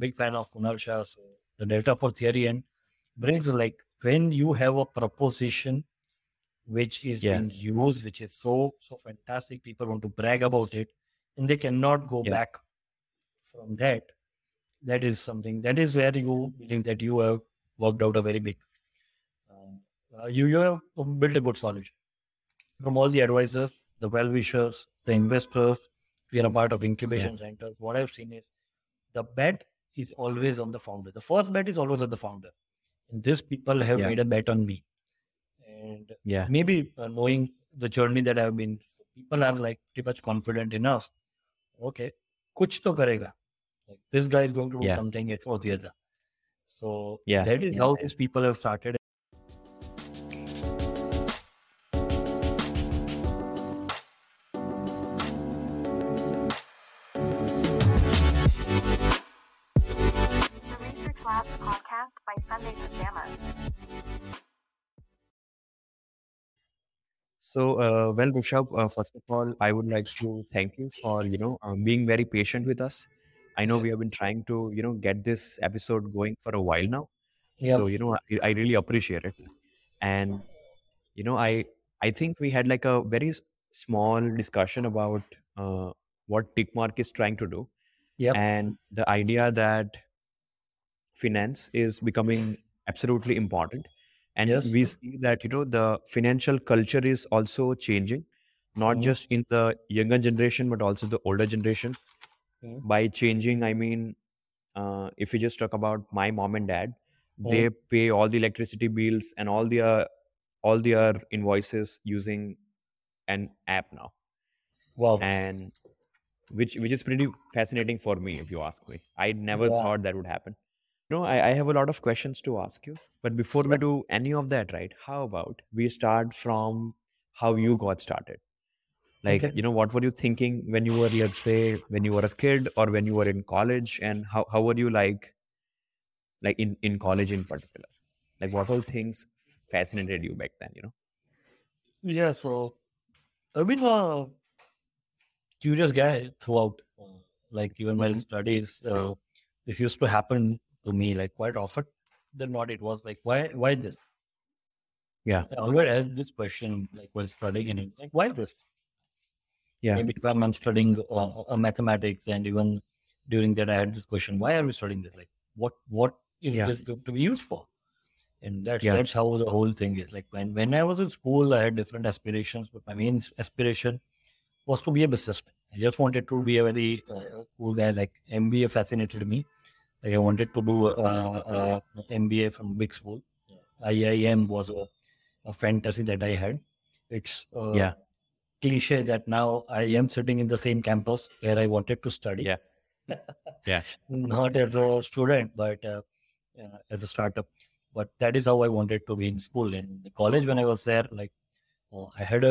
big fan of Kunal Shah. So the Delta Four theory and brings like when you have a proposition which is Yeah. being used, which is so fantastic, people want to brag about it, and they cannot go Yeah. back from that. That is something. That is where you believe that you have worked out a very big. You have built a good solution from all the advisors, the well wishers, the investors. We are a part of Yeah. incubation centers. What I've seen is the bet is always on the founder. The first bet is always on the founder. And these people have Yeah. made a bet on me. And Yeah. maybe knowing the journey that I've been, people are like pretty much confident enough. Okay, kuch to karega. Like this guy is going to do Yeah. something, it's or the other. So Yeah. that is how these people have started. The Research Labs podcast by Sunday Pajamas. So, well, Rishabh, first of all, I would like to thank you for, being very patient with us. I know we have been trying to, get this episode going for a while now. Yeah. So, I really appreciate it. And, I think we had like a very small discussion about what Tickmark is trying to do. Yep. And the idea that finance is becoming absolutely important. And Yes. we see that, the financial culture is also changing, not just in the younger generation, but also the older generation. By changing, I mean, if we just talk about my mom and dad, they pay all the electricity bills and all their invoices using an app now. Wow. And which is pretty fascinating for me, if you ask me. I never thought that would happen. I have a lot of questions to ask you. But before we do any of that, right, how about we start from how you got started? Like, Okay. what were you thinking when you were, let's say, when you were a kid or when you were in college? And how were you like in college in particular? Like, what all things fascinated you back then, Yeah. So I've been a curious guy throughout. Like even my studies, this used to happen to me like quite often. Then what it was like, why this? Yeah. I always ask this question like while studying and it's like, why this? Yeah. Maybe when I'm studying mathematics, and even during that, I had this question: why are we studying this? Like, what is Yeah. this going to be used for? And that's Yeah. that's how the whole thing is. Like when I was in school, I had different aspirations, but my main aspiration was to be a businessman. I just wanted to be a very cool guy. Like MBA fascinated me. Like I wanted to do MBA from big school. IIM was a fantasy that I had. It's Yeah. cliche that now I am sitting in the same campus where I wanted to study. Yeah. Yeah. Not as a student, but as a startup. But that is how I wanted to be in school. And in the college, when I was there, like I had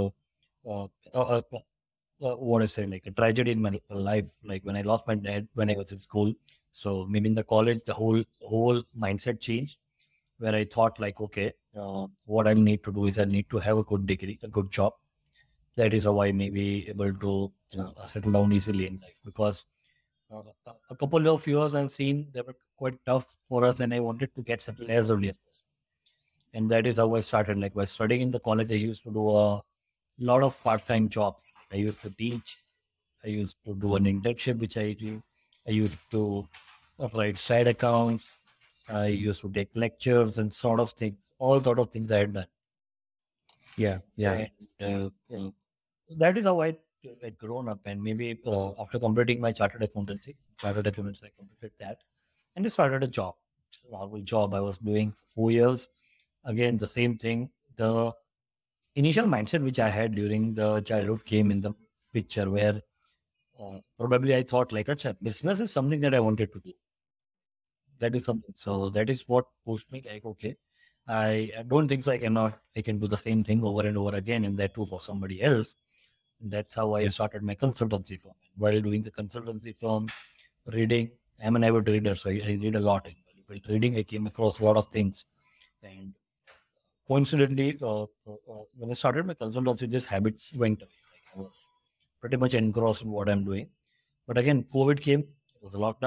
what I say, like a tragedy in my life. Like when I lost my dad when I was in school. So maybe in the college, the whole mindset changed, where I thought like, okay, what I need to do is I need to have a good degree, a good job. That is how I may be able to settle down easily in life, because a couple of years I've seen they were quite tough for us, and I wanted to get settled as early as possible. And that is how I started. Like while studying in the college, I used to do a lot of part-time jobs. I used to teach. I used to do an internship, which I do. I used to write side accounts. I used to take lectures and sort of things, all sort of things I had done. Yeah. Yeah. And that is how I had grown up. And maybe after completing my chartered accountancy, I completed that, and I started a job. It's a normal job I was doing for 4 years. Again, the same thing. The initial mindset which I had during the childhood came in the picture, where probably I thought like, "Acha, business is something that I wanted to do. That is something." So that is what pushed me. Like, okay, I don't think so. I can do the same thing over and over again, and that too for somebody else. And that's how I Yeah. started my consultancy firm. While doing the consultancy firm, reading, I'm an avid reader, so I read a lot. And while reading, I came across a lot of things. And coincidentally, when I started my consultancy, these habits went away. Like I was pretty much engrossed in what I'm doing. But again, COVID came. It was a lockdown.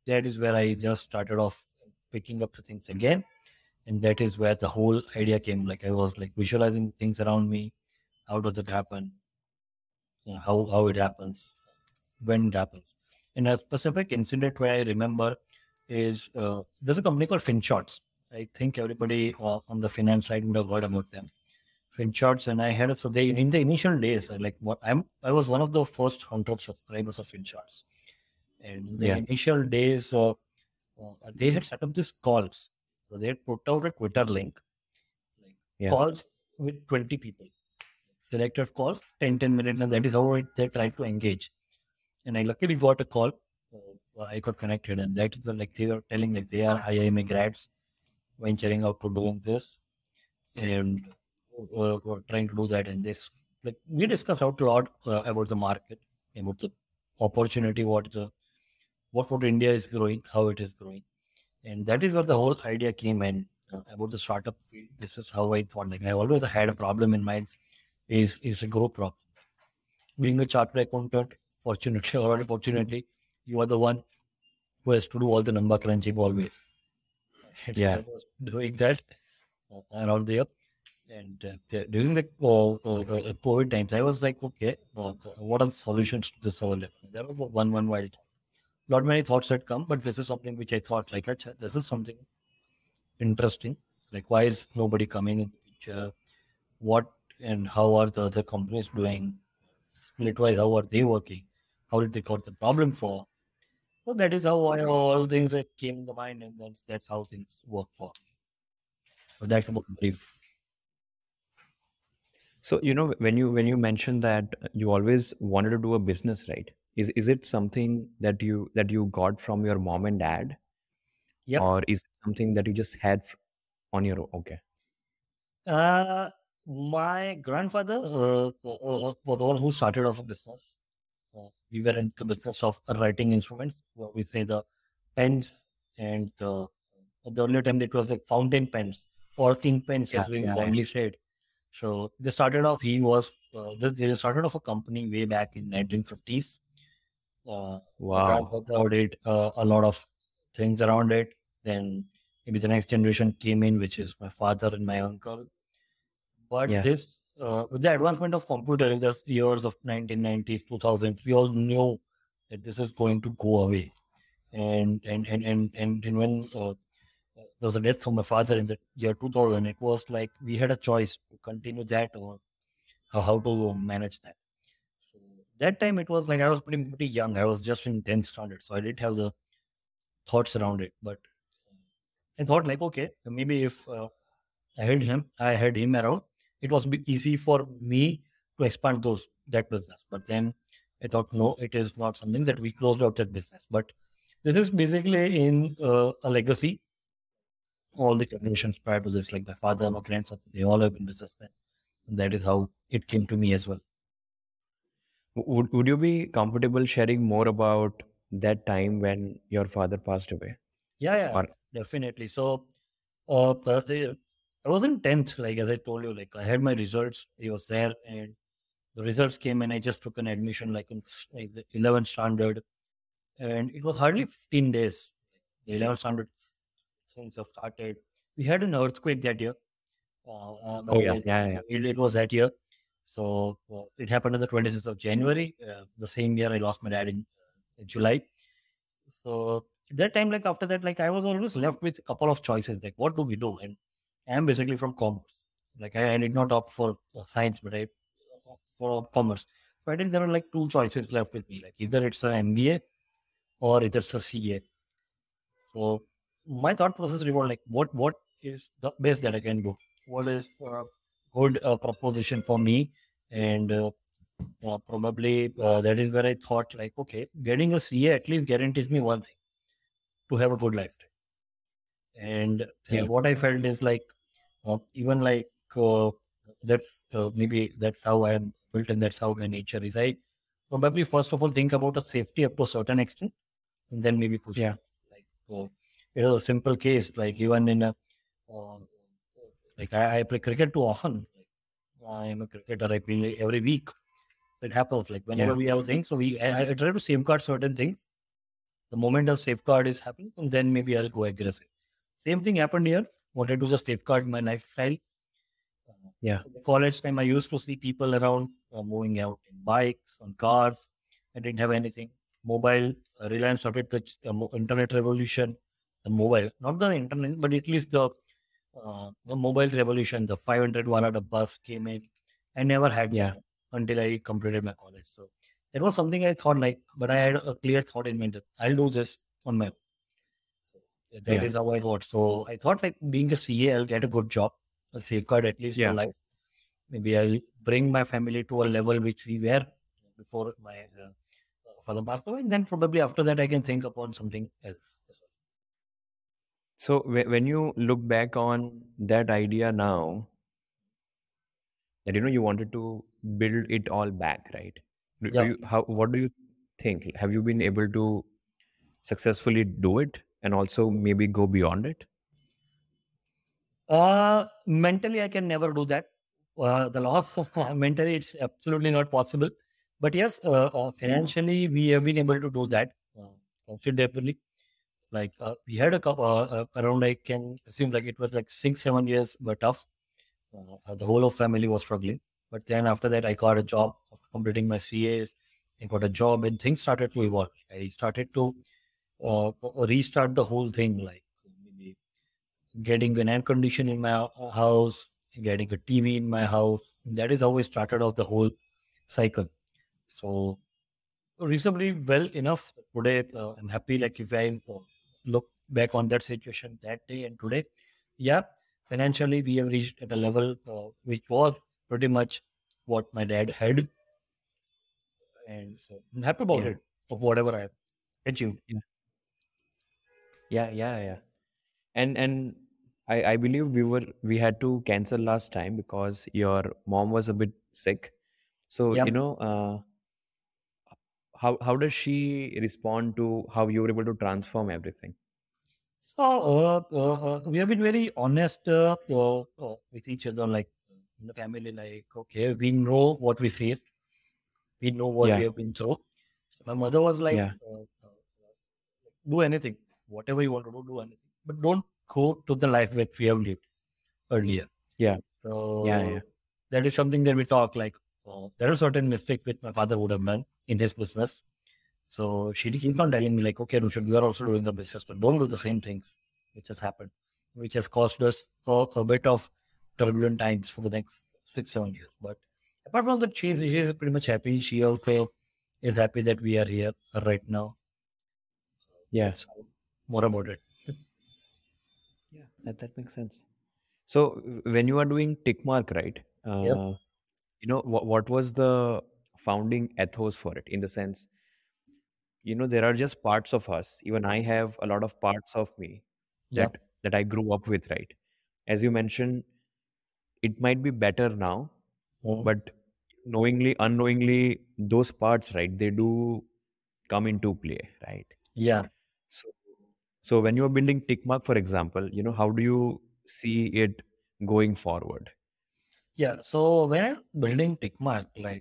that is where I just started off picking up the things again. And that is where the whole idea came. Like I was like visualizing things around me. How does it happen? How it happens, when it happens. And a specific incident where I remember is there's a company called FinShots. I think everybody on the finance side would have heard about them. FinShots, and I had so they in the initial days, I was one of the first 100 subscribers of FinShots. And in the Yeah. initial days, they had set up these calls. So they had put out a Twitter link, like Yeah. calls with 20 people, selected calls, 10 minutes, and that is how they tried to engage. And I luckily got a call. I got connected, and that is like they were telling like they are IIM grads venturing out to doing this, and were trying to do that. And this, like we discussed out a lot about the market, about the opportunity, what India is growing, how it is growing, and that is where the whole idea came in about the startup field. This is how I thought. Like I always had a problem in mind, is a growth problem. Being a chartered accountant, fortunately or unfortunately, you are the one who has to do all the number crunching always. And Yeah. I was doing that around there. And during the COVID times, I was like, okay, what are the solutions to this whole? There was one wild. Not many thoughts had come, but this is something which I thought like, "Acha, this is something interesting. Like, why is nobody coming in the picture? What and how are the other companies doing? Split-wise, how are they working? How did they got the problem for?" So that is how all things that came in the mind, and that's how things work for. So that's about brief. So when you mentioned that you always wanted to do a business, right? Is it something that you got from your mom and dad, Yep. or is it something that you just had on your own? Okay. My grandfather was the one who started off a business. We were in the business of writing instruments. We say the pens and the earlier time it was like fountain pens or ink pens, Yeah. as we Yeah. fondly said. So they started off. They started off a company way back in 1950s. My Wow. grandfather did a lot of things around it. Then maybe the next generation came in, which is my father and my uncle. But Yeah. this, with the advancement of computer in the years of 1990s, 2000s, we all knew that this is going to go away. And when there was a death from my father in the year 2000, it was like we had a choice to continue that or how to manage that. So that time it was like I was pretty young. I was just in 10th standard, so I didn't have the thoughts around it. But I thought like, okay, maybe if I had him around, it was easy for me to expand that business. But then I thought, no, it is not something that we closed out that business. But this is basically in a legacy. All the generations prior to this, like my father, my grandson, they all have been businessmen. And that is how it came to me as well. Would you be comfortable sharing more about that time when your father passed away? Yeah, Or definitely. So, I was in 10th, like as I told you, like I had my results, he was there, and the results came, and I just took an admission like in like the 11th standard, and it was hardly 15 days. The 11th standard things have started. We had an earthquake that year. oh yeah, yeah. It was that year. So it happened on the 26th of January. The same year I lost my dad in July. So at that time, like after that, like I was always left with a couple of choices. Like, what do we do? And I'm basically from commerce. Like I did not opt for science, but I for commerce. So I think there are like two choices left with me. Like either it's an MBA or it's a CA. So my thought process revolved like, what is the best that I can do? What is a good proposition for me? And probably that is where I thought like, okay, getting a CA at least guarantees me one thing, to have a good lifestyle. And Yeah. what I felt is like, even like that's maybe that's how I am built and that's how my nature is. I probably first of all think about a safety up to a certain extent, and then maybe push. Yeah. it. Like it was a simple case. Like even in a like I play cricket too often. Like, I am a cricketer. I play every week. So it happens. Like whenever Yeah. we have things, so I try to safeguard certain things The moment a safeguard is happening, and then maybe I'll go aggressive. Same thing happened here. Wanted to just safeguard my lifestyle. Yeah. In the college time, I used to see people around moving out in bikes, on cars. I didn't have anything. Mobile, Reliance started the internet revolution. The mobile, not the internet, but at least the mobile revolution. The 500 Wala bus came in. I never had Yeah. that until I completed my college. So it was something I thought like, but I had a clear thought in my mind. I'll do this on my own. So that is Yeah. how I thought. So I thought like being a CA, I'll get a good job, a safeguard at least for Yeah. life. Maybe I'll bring my family to a level which we were before my father passed away, and then probably after that I can think upon something else. So when you look back on that idea now, that you wanted to build it all back, right? Yeah. What do you think? Have you been able to successfully do it and also maybe go beyond it? Mentally, I can never do that. The loss mentally, it's absolutely not possible. But yes, financially, we have been able to do that considerably. Like we had a couple around, I can assume like it was like 6, 7 years were tough. The whole of family was struggling. But then after that, I got a job after completing my CAs. I got a job and things started to evolve. I started to restart the whole thing, like maybe getting an air condition in my house, getting a TV in my house. That is how I started off the whole cycle. So reasonably well enough today. I'm happy. Like if I look back on that situation that day and today, yeah, financially we have reached at a level which was pretty much what my dad had, and so I'm happy about Yeah. it of whatever I have achieved. Yeah. And I believe we had to cancel last time because your mom was a bit sick. So Yeah. how does she respond to how you were able to transform everything? So we have been very honest with each other, like in the family. Like, okay, we know what we faced, we know what we Yeah. have been through. So my mother was like, Yeah. do anything, whatever you want to do anything, but don't go to the life that we have lived earlier. Yeah. So that is something that we talk like. There are certain mistakes which my father would have done in his business. So she keeps on telling me like, okay, Rushad, you are also doing the business, but don't do the same things which has happened, which has caused us a bit of turbulent times for the next 6, 7 years. But apart from that, she is pretty much happy. She also is happy that we are here right now. Yeah. That's more about it. Yeah, that makes sense. So when you are doing Tickmark, right? Yep. What was the founding ethos for it? In the sense, there are just parts of us. Even I have a lot of parts of me Yeah. that I grew up with, right? As you mentioned, it might be better now, Mhm. but knowingly, unknowingly, those parts, right? They do come into play, right? Yeah. So, so when you're building Tickmark, for example, how do you see it going forward? Yeah. So when I'm building Tickmark, like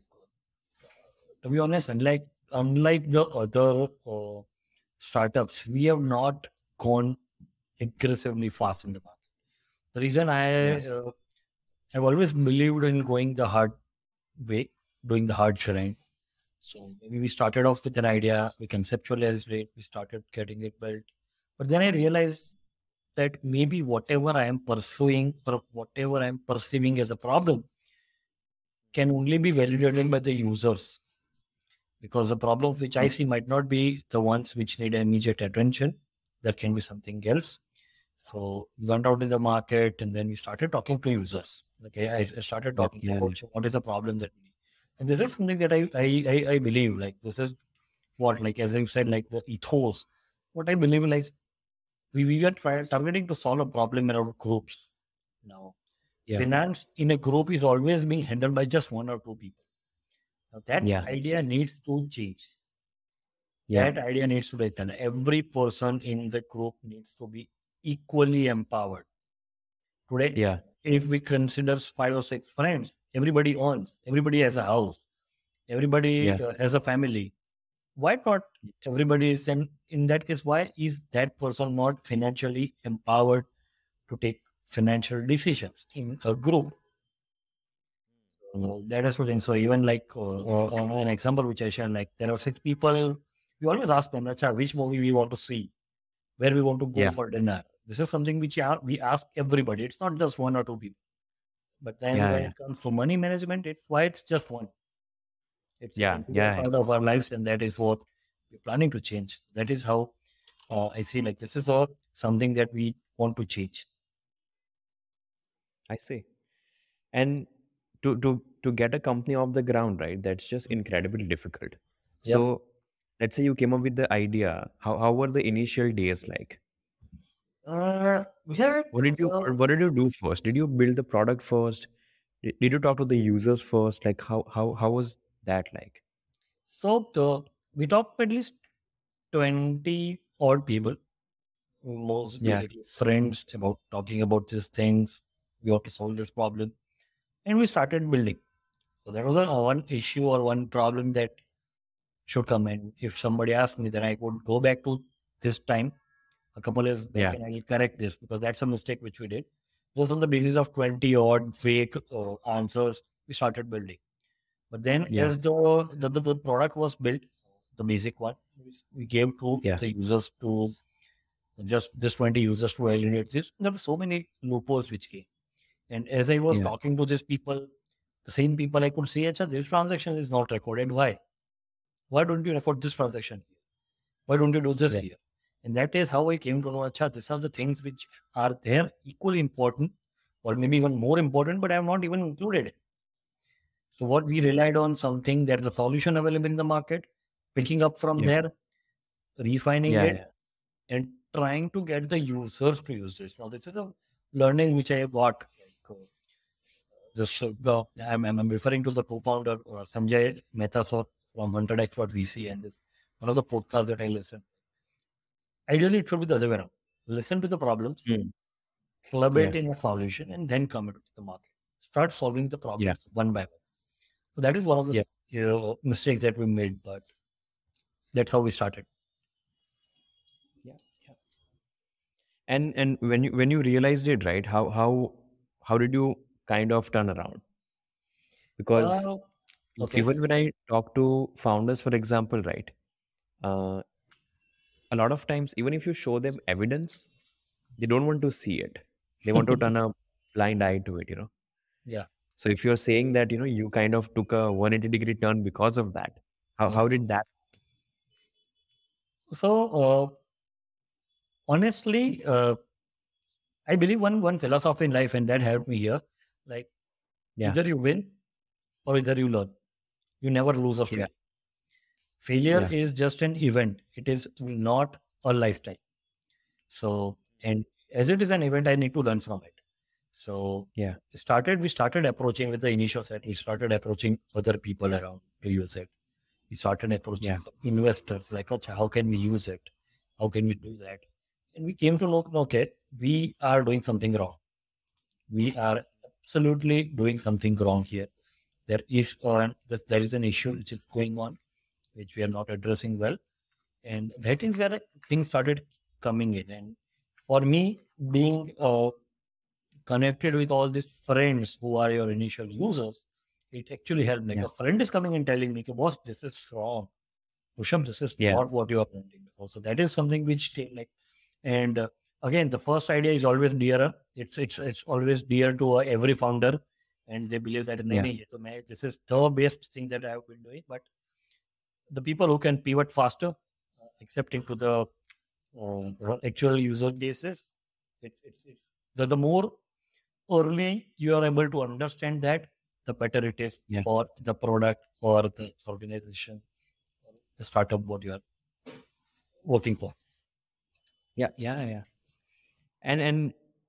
to be honest, unlike the other startups, we have not gone aggressively fast in the market. The reason I have always believed in going the hard way, doing the hard terrain. So maybe we started off with an idea, we conceptualized it, we started getting it built. But then I realized that maybe whatever I am pursuing or whatever I am perceiving as a problem can only be validated by the users. Because the problems which I see might not be the ones which need immediate attention. There can be something else. So we went out in the market and then we started talking to users. Okay, I started talking Yeah. about what is the problem that we need. And this is something that I believe, like this is what, like as you said, like the ethos. What I believe in, like we are targeting to solve a problem around groups. Now, Yeah. finance in a group is always being handled by just 1 or 2 people. Now that Yeah. idea needs to change. Yeah. That idea needs to be done. Every person in the group needs to be equally empowered. Today, Yeah. if we consider 5 or 6 friends, everybody owns, everybody has a house, everybody Yeah. has a family. why not everybody is, and in that case, why is that person not financially empowered to take financial decisions in a group? That is what. And so even like an example which I shared, like there are 6 people. We always ask them, "Acha, which movie we want to see, where we want to go Yeah. for dinner." This is something which we ask everybody. It's not just 1 or 2 people. But then Yeah, when yeah. it comes to money management, it's why it's just one. It's an Yeah, integral yeah. part of our lives, and that is what we're planning to change. That is how I see, like, this is all something that we want to change. I see. And to get a company off the ground, right? That's just incredibly difficult. Yep. So let's say you came up with the idea. How were the initial days like? Here, What did you do first? Did you build the product first? Did you talk to the users first? Like how was that like? we talked to at least 20 odd people, most Yeah. basically friends, about talking about these things. We want to solve this problem, and we started building. So there was one issue or one problem that should come. And if somebody asked me, then I would go back to this time a couple years back Yeah. and I will correct this, because that's a mistake which we did. Just on the basis of 20 odd fake answers, we started building. But then Yeah. as the product was built, the basic one, we gave to Yeah. the users, to just this 20 users to validate this. There were so many loopholes which came. And as I was Yeah. talking to these people, the same people, I could say, "Acha, this transaction is not recorded. Why? Why don't you record this transaction here? Why don't you do this Yeah. here?" And that is how I came to know, "Acha, these are the things which are there, equally important, or maybe even more important, but I have not even included it." So what we relied on, something that is a solution available in the market, picking up from Yeah. there, refining Yeah. it, Yeah. and trying to get the users to use this. Now, this is a learning which I have got. I'm referring to the co-founder, Sanjay Mehta sir, from 100 Expert VC, and this one of the podcasts that I listen. Ideally, it should be the other way around. Listen to the problems, Mm. club Yeah. it in a solution, and then come into the market. Start solving the Yeah. problems one by one. So that is one of the Yeah. mistakes that we made, but that's how we started. Yeah. Yeah. And when you realized it, right? How did you kind of turn around? Because Okay. even when I talk to founders, for example, right? A lot of times, even if you show them evidence, they don't want to see it. They want to turn a blind eye to it, Yeah. So if you're saying that, you kind of took a 180-degree turn because of that, how did that? So honestly, I believe one philosophy in life, and that helped me here. Like, Yeah. either you win or either you learn. You never lose or fail. Yeah. Failure Yeah. is just an event. It is not a lifetime. So, and as it is an event, I need to learn from it. So Yeah. we started approaching with the initial set. We started approaching other people around to use it. We started approaching Yeah. investors, like, "Acha, how can we use it? How can we do that?" And we came to know, okay, we are doing something wrong. We are absolutely doing something wrong here. There is an issue which is going on, which we are not addressing well. And that is where things started coming in. And for me, being connected with all these friends who are your initial users, it actually helped. Like, Yeah. a friend is coming and telling me, "Boss, this is wrong. Pusham, this is Yeah. not what you are planning before." So that is something which and again, the first idea is always dearer. It's always dear to every founder, and they believe that this is the best thing that I have been doing. But the people who can pivot faster, accepting to the actual user basis, it's the more early you are able to understand that, the better it is Yeah. for the product or the organization, the startup what you are working for. Yeah. And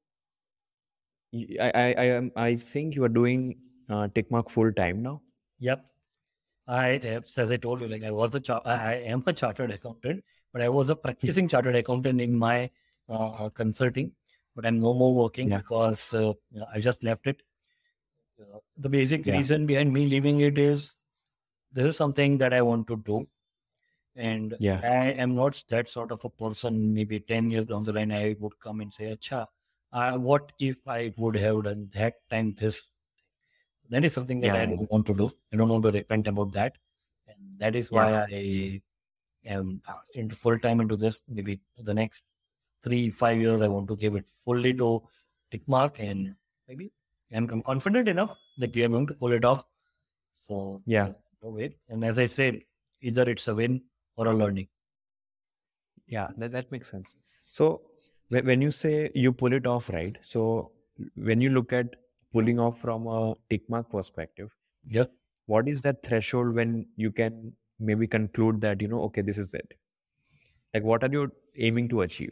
I think you are doing Tickmark full time now. Yep. As I told you, like, I am a chartered accountant, but I was a practicing chartered accountant in my consulting, but I'm no more working because I just left it. The basic reason behind me leaving it is, this is something that I want to do. And Yeah. I am not that sort of a person. Maybe 10 years down the line, I would come and say, Acha, what if I would have done that time this? That is something that I Yeah. don't want to do. I don't want to repent about that. And that is why Yeah. I am into full time into this. Maybe the next 3-5 years, I want to give it fully to Tickmark, and maybe I'm confident enough that we are going to pull it off. So Yeah. no wait. And as I said, either it's a win or a learning. Yeah. That makes sense. So when you say you pull it off, right? So when you look at pulling off from a tick mark perspective, Yeah. what is that threshold when you can maybe conclude that, okay, this is it? Like, what are you aiming to achieve?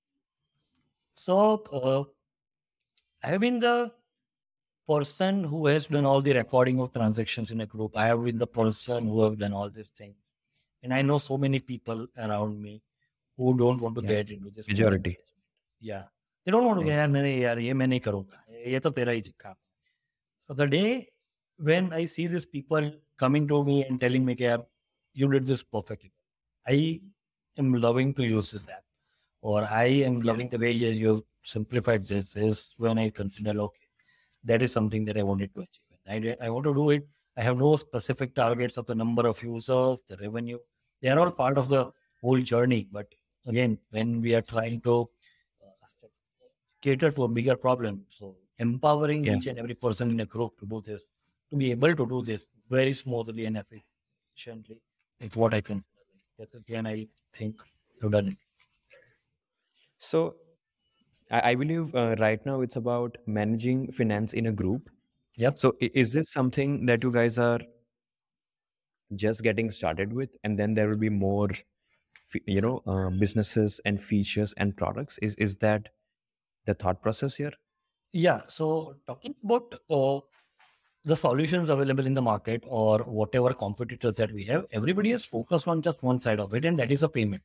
So I have been the person who has done all the recording of transactions in a group. I have been the person who have done all these things. And I know so many people around me who don't want to Yeah. get into this. Majority. Yeah. They don't want to Yeah. get, ये मैं नहीं करूँगा. ये तो तेरा ही काम. So the day when I see these people coming to me and telling me, "Yaar, you did this perfectly. I am loving to use this app, or I am loving the way you simplified this," is when I consider, okay, that is something that I wanted to achieve. I want to do it. I have no specific targets of the number of users, the revenue. They are all part of the whole journey. But again, when we are trying to cater to a bigger problem, so empowering Yeah. each and every person in a group to do this, to be able to do this very smoothly and efficiently, is what I consider. Yes, again, I think I've done it. So I believe right now it's about managing finance in a group. Yep. So is this something that you guys are just getting started with, and then there will be more, businesses and features and products? Is that the thought process here? Yeah. So talking about the solutions available in the market or whatever competitors that we have, everybody is focused on just one side of it, and that is a payment.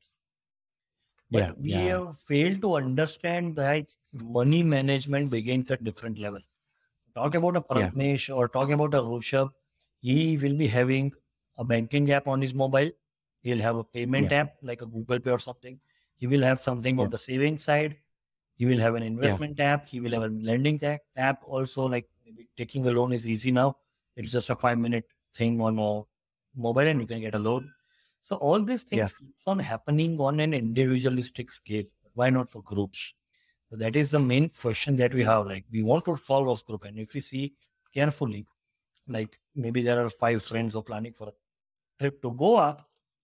But Yeah. we Yeah. have failed to understand that money management begins at different levels. Talk about a Yeah. Pratnesh or talk about a Rushabh, he will be having a banking app on his mobile. He'll have a payment Yeah. app like a Google Pay or something. He will have something Yeah. on the savings side. He will have an investment app. He will have a lending app also. Like maybe taking a loan is easy now. It's just a 5-minute thing on a mobile and you can get a loan. So all these things Yeah. keeps on happening on an individualistic scale. Why not for groups? So that is the main question that we have. Like we want to solve those group, and if we see carefully, like maybe there are 5 friends who are planning for a trip to Goa.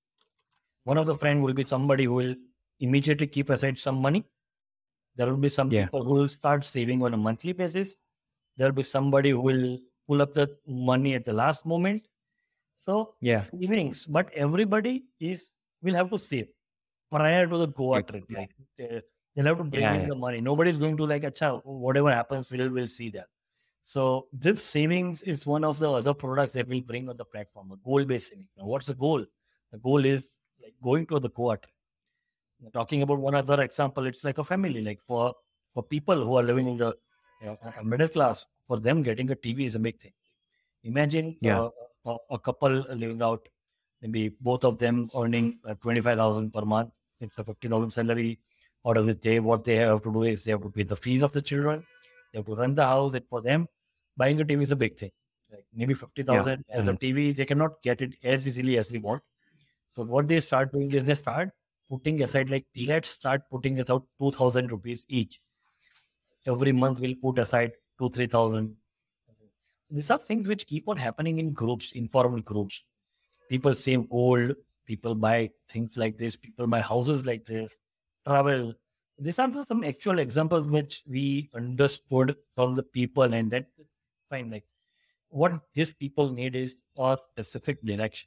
One of the friend will be somebody who will immediately keep aside some money. There will be some Yeah. people who will start saving on a monthly basis. There will be somebody who will pull up the money at the last moment. So Yeah. savings, but everybody will have to save prior to the Goa Yeah. trip. Like they'll have to bring Yeah. in the money. Nobody's going to like, Acha, whatever happens, we'll see that. So this savings is one of the other products that we'll bring on the platform, a goal-based savings. Now, what's the goal? The goal is like going to the Goa trip. Talking about one other example, it's like a family. Like for people who are living in the middle class, for them getting a TV is a big thing. Imagine Yeah. a couple living out, maybe both of them earning 25,000 per month. It's a 50,000 salary. Out of the day, what they have to do is they have to pay the fees of the children. They have to run the house. And for them, buying a TV is a big thing. Like maybe 50,000 as a TV, they cannot get it as easily as we want. So what they start doing is they start putting aside, like let's start putting aside 2,000 rupees each. Every month we'll put aside 2-3,000. These are things which keep on happening in groups, informal groups. People save gold, people buy things like this, people buy houses like this, travel. These are some actual examples which we understood from the people, and that fine. Like what these people need is a specific direction.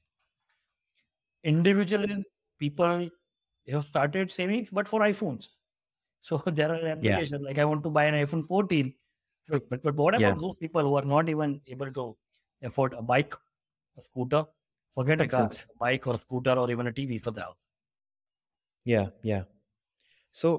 Individually, people have started savings, but for iPhones. So there are applications like I want to buy an iPhone 14. But what about those people who are not even able to afford a bike, a scooter? Forget a car, a bike or a scooter or even a TV for the house. Yeah. Yeah. So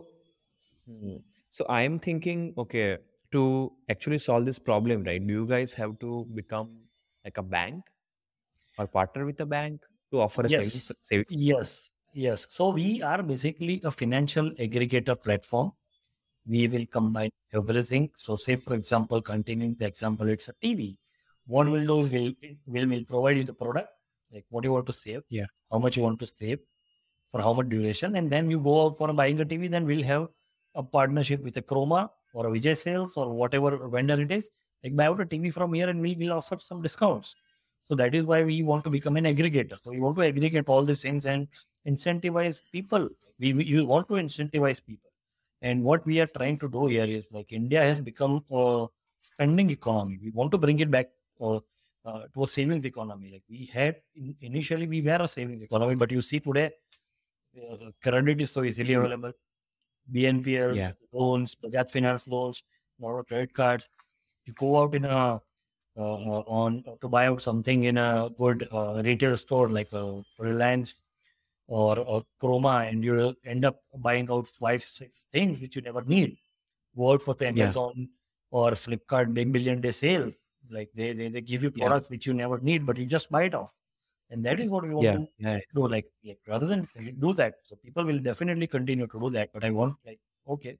I am thinking, okay, to actually solve this problem, right? Do you guys have to become like a bank or partner with a bank? to offer a Yes. savings. Yes. So we are basically a financial aggregator platform. We will combine everything. So say, for example, continuing the example, it's a TV. What we'll do is we'll provide you the product, like what you want to save, Yeah. how much you want to save, for how much duration, and then you go out for buying a TV. Then we'll have a partnership with a Chroma or a Vijay Sales or whatever vendor it is. Like buy out a TV from here, and we will offer some discounts. So that is why we want to become an aggregator. So we want to aggregate all these things and incentivize people. You want to incentivize people. And what we are trying to do here is like India has become a spending economy. We want to bring it back to a savings economy. Like we had initially, we were a savings economy, but you see today, credit is so easily available. BNPL Yeah. loans, Bajaj Finance loans, more credit cards. You go out in a on to buy out something in a good retail store like Reliance or Chroma, and you end up buying out 5-6 things which you never need. Go out for the Yeah. Amazon or Flipkart big billion day sales. Like they give you Yeah. products which you never need, but you just buy it off. And that is what we want Yeah. to Yeah. do. Like rather than do that, so people will definitely continue to do that. But I want okay,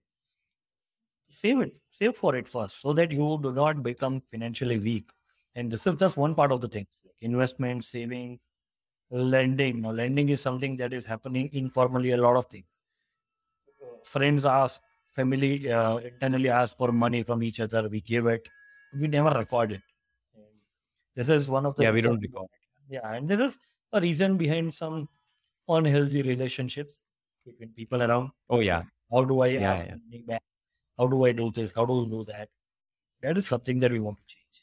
save for it first, so that you do not become financially weak. And this is just one part of the thing. Like investment, savings, lending. Now, lending is something that is happening informally. A lot of things. Friends ask, family internally ask for money from each other. We give it. We never record it. And this is one of the Yeah. We don't reasons. record it. Yeah, and there is a reason behind some unhealthy relationships between people around. Oh yeah. How do I Yeah. ask Yeah. money back? How do I do this? How do I do that? That is something that we want to change.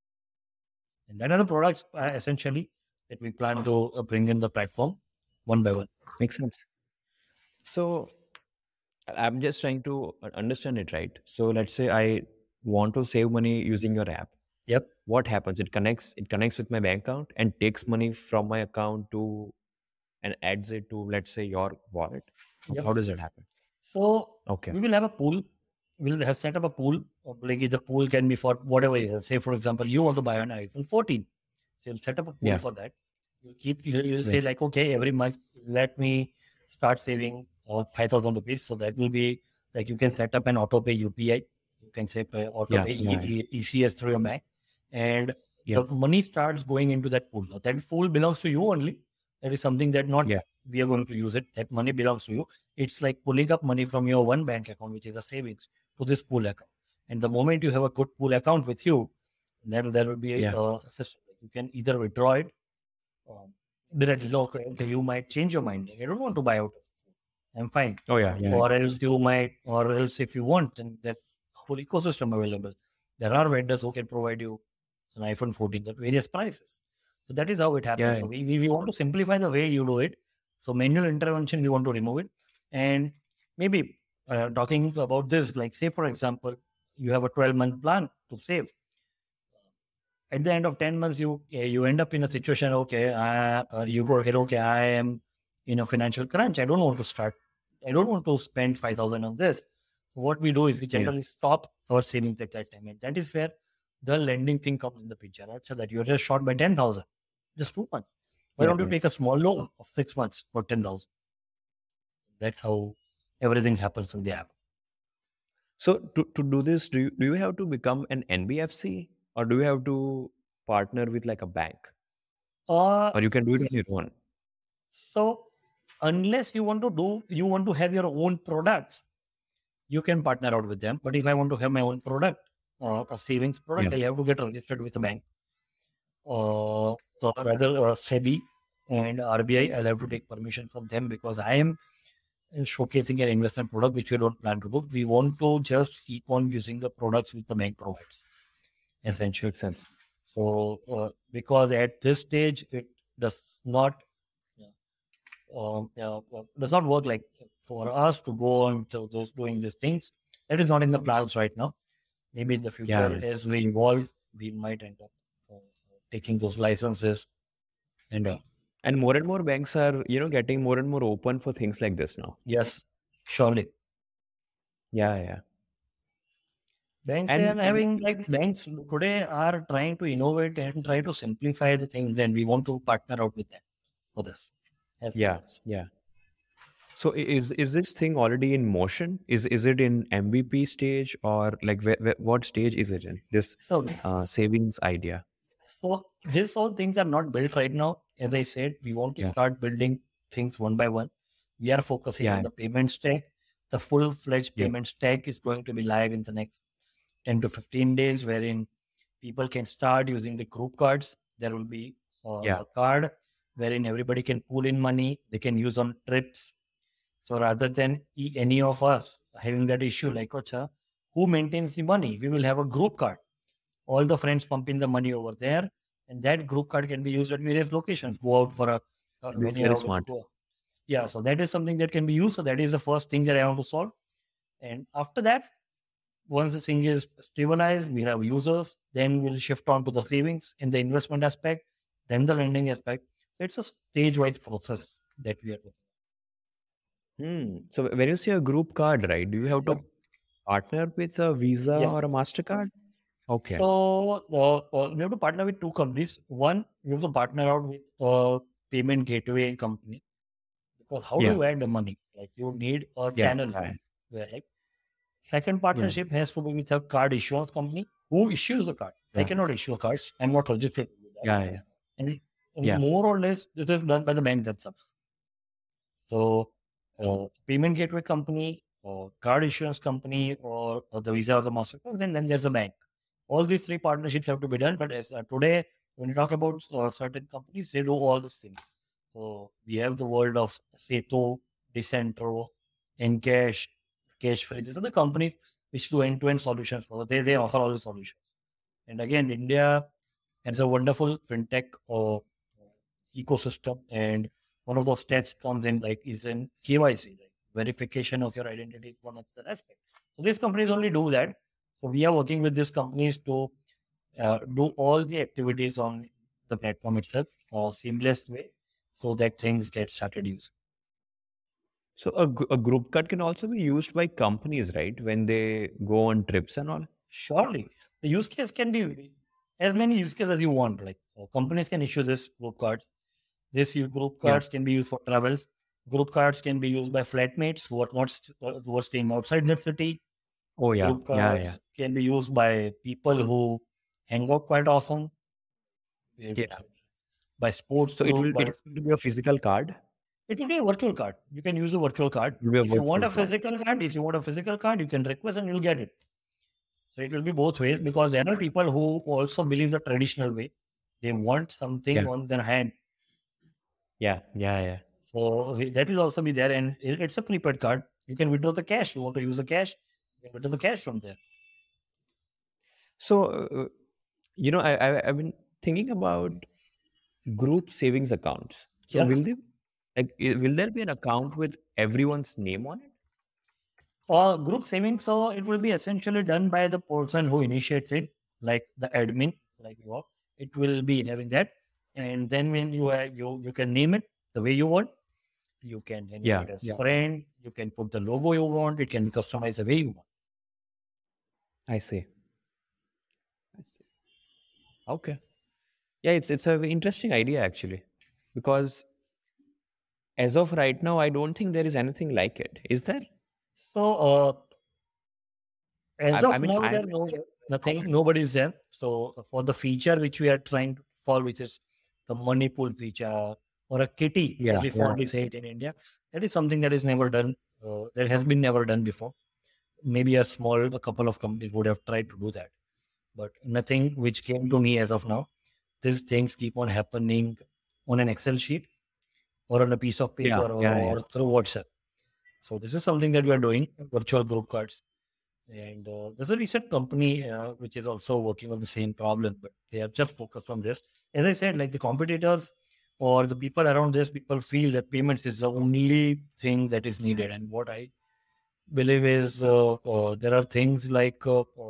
And that are the products essentially that we plan to bring in the platform one by one. Makes sense. So I'm just trying to understand it, right? So let's say I want to save money using your app. Yep. What happens? It connects with my bank account and takes money from my account to and adds it to, let's say, your wallet. Yep. How does that happen? So Okay. we will have a pool. We'll have set up a pool. Like the pool can be for whatever it is. Say, for example, you want to buy an iPhone 14. So you'll set up a pool Yeah. for that. You'll say Right. like, okay, every month, let me start saving 5,000 rupees. So that will be like, you can set up an auto pay UPI. You can say auto Yeah. pay Yeah. ECS through your bank. And Yeah. the money starts going into that pool. Now, that pool belongs to you only. That is something that not Yeah. we are going to use it. That money belongs to you. It's like pulling up money from your one bank account, which is a savings, to this pool account. And the moment you have a good pool account with you, then there will be Yeah. a system. You can either withdraw it directly. Look, you might change your mind. I don't want to buy out. I'm fine. Oh yeah. Yeah. Or else you might, or else if you want, then that whole ecosystem available. There are vendors who can provide you an iPhone 14 at various prices. So that is how it happens. Yeah. So we want to simplify the way you do it. So manual intervention, we want to remove it. And maybe talking about this, like say, for example, you have a 12-month plan to save. At the end of 10 months, you end up in a situation, okay, you go, okay, I am in a financial crunch. I don't want to spend 5,000 on this. So what we do is we generally stop our savings at that time. And that is where the lending thing comes in the picture, right? So that you're just short by 10,000, just 2 months. Why don't you take a small loan of 6 months for 10,000? That's how everything happens in the app. So to do this, do you have to become an NBFC, or do you have to partner with like a bank, or you can do it on your own? So unless you want to have your own products, you can partner out with them. But if I want to have my own product, a savings product, I have to get registered with a bank. So rather SEBI and RBI, I'll have to take permission from them, because I am showcasing an investment product which we don't plan to do. We want to just keep on using the products which the bank provides. Essentially. Makes sense. So because at this stage it does not work like for us to go on to those doing these things. That is not in the plans right now. Maybe in the future, as we evolve, we might end up taking those licenses. And more banks are, getting more and more open for things like this now. Yes, surely. Yeah. Banks banks today are trying to innovate and try to simplify the things, and we want to partner out with them. for this. As Yeah, yeah. So is this thing already in motion? Is it in MVP stage, or like what stage is it in? This so savings idea. So these all things are not built right now. As I said, we want to Yeah. start building things one by one. We are focusing on Yeah. the payment stack. The full-fledged Yeah. payment stack is going to be live in the next 10 to 15 days, wherein people can start using the group cards. There will be Yeah. a card wherein everybody can pool in money. They can use on trips. So rather than any of us having that issue like, Ocha, who maintains the money? We will have a group card. All the friends pump in the money over there, and that group card can be used at various locations. Go out for a It's any very out smart. go. Yeah, so that is something that can be used. So that is the first thing that I want to solve. And after that, once the thing is stabilized, we have users, then we'll shift on to the savings in the investment aspect, then the lending aspect. So it's a stage-wise process that we are doing. So when you say a group card, right, do you have to Yep. partner with a Visa Yeah. or a MasterCard? Okay. So we have to partner with two companies. One, we have to partner out with a payment gateway company. Because how do Yeah. you add the money? Like you need a Yeah. channel. Yeah. Where, like, second partnership has to be with a card issuance company who issues the card. I Yeah. cannot issue cards. I'm not registered with that. Yeah. Yeah. And Yeah. more or less, this is done by the bank themselves. So, payment gateway company, or card issuance company, or the Visa or the MasterCard, then there's a bank. All these three partnerships have to be done. But as today, when you talk about certain companies, they do all these things. So we have the world of Seto, Decentro, Encash, Cashfree. These are the companies which do end-to-end solutions. They offer all the solutions. And again, India has a wonderful fintech ecosystem, and one of those steps comes in is in KYC, like verification of your identity, one of the aspect. So these companies only do that. So we are working with these companies to do all the activities on the platform itself or seamless way, so that things get started using. So a group card can also be used by companies, right? When they go on trips and all. Surely, the use case can be as many use cases as you want. Like companies can issue this group cards. Group cards can be used for travels. Group cards can be used by flatmates who are staying outside the city. Oh yeah. Group cards can be used by people who hang out quite often. Yeah. By sports. So it will be a physical card. It will be a virtual card. You can use a virtual card. If you want a physical card, you can request and you'll get it. So it will be both ways, because there are people who also believe the traditional way. They want something on their hand. Yeah. So that will also be there, and it's a prepaid card. You can withdraw the cash. You want to use the cash, you can withdraw the cash from there. So, I've been thinking about group savings accounts. So will there be an account with everyone's name on it? Group savings, so it will be essentially done by the person who initiates it, like the admin, like you are. It will be having that, and then when you can name it the way you want. You can name it as friend. You can put the logo you want. It can be customized the way you want. I see. Okay. Yeah, it's an interesting idea actually, because as of right now, I don't think there is anything like it. Is there? So, as of now, there's nothing. Nobody is there. So, for the feature which we are trying to solve, which is the money pool feature or a kitty, as we fondly say it in India, that is something that is never done. That has been never done before. Maybe a couple of companies would have tried to do that, but nothing which came to me as of now. These things keep on happening on an Excel sheet or on a piece of paper or through WhatsApp. So this is something that we are doing, virtual group cards. And there's a recent company which is also working on the same problem, but they are just focused on this. As I said, like the competitors or the people around this, people feel that payments is the only thing that is needed. And what I believe is there are things like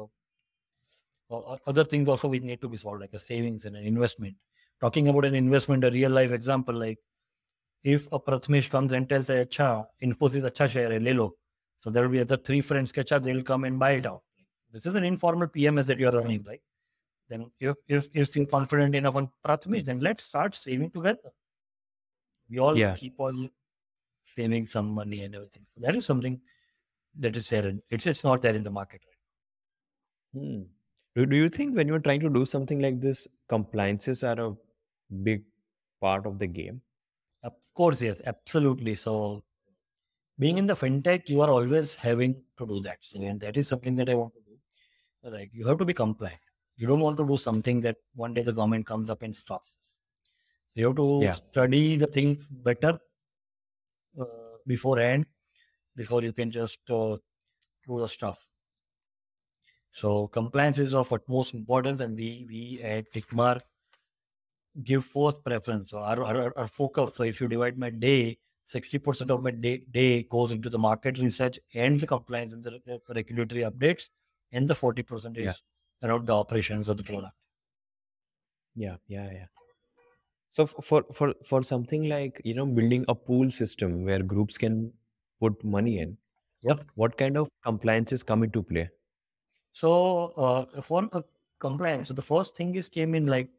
other things also which need to be solved, like a savings and an investment. Talking about an investment, a real life example, like if a Prathamesh comes and tells, "Acha, Infosys acha share hai, le lo." So there will be other three friends, they will come and buy it out. This is an informal PMS that you are running, right? Then if you're confident enough on Prathamesh, then let's start saving together. We all Yeah. keep on saving some money and everything. So that is something that is there. It's not there in the market. Hmm. Do you think when you're trying to do something like this, compliances are a big part of the game? Of course, yes, absolutely. So being in the fintech, you are always having to do that. So, and that is something that I want to do. Like you have to be compliant. You don't want to do something that one day the government comes up and stops us. So you have to Yeah. study the things better uh, beforehand before you can just do the stuff. So compliance is of utmost importance, and we at Tickmark give fourth preference. So our focus. So if you divide my day, 60% of my day goes into the market research and the compliance and the regulatory updates, and the 40% Yeah. is around the operations of the product. Yeah. Yeah. So for something like, building a pool system where groups can put money in, Yep. what kind of compliances come into play? So for compliance, so the first thing is came in like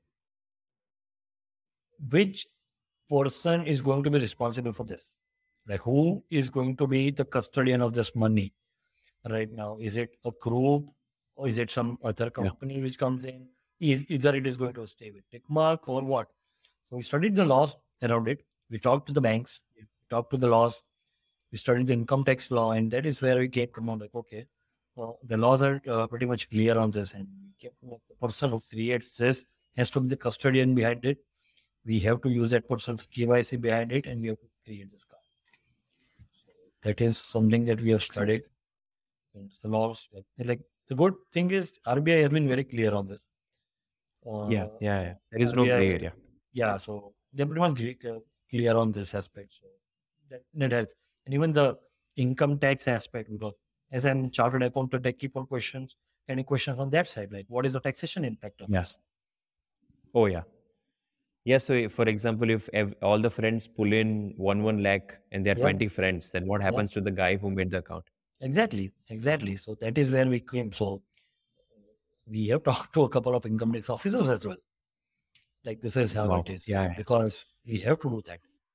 which person is going to be responsible for this? Like who is going to be the custodian of this money right now? Is it a group or is it some other Yeah. company which comes in? Either it is going to stay with Tickmark or what? So we studied the laws around it. We talked to the banks, we talked to the laws, we studied the income tax law, and that is where we came to know like, okay, well, the laws are pretty much clear on this, and we came to know the person who creates this has to be the custodian behind it. We have to use that person's KYC behind it, and we have to create this card. That is something that we have studied. And the laws, like the good thing is RBI has been very clear on this. Yeah. There is no RBI, gray area. yeah, so they're pretty much clear on this aspect. So that helps. And even the income tax aspect, because as I'm chartered accountant, I keep on questions, any questions on that side, like what is the taxation impact of Yes. Oh yeah. Yeah. So for example, if all the friends pull in 1 lakh and there are Yeah. 20 friends, then what happens to the guy who made the account? Exactly. So that is where we came. So we have talked to a couple of income tax officers as well. Like this is how Wow. it is. Yeah. Because we have to do that.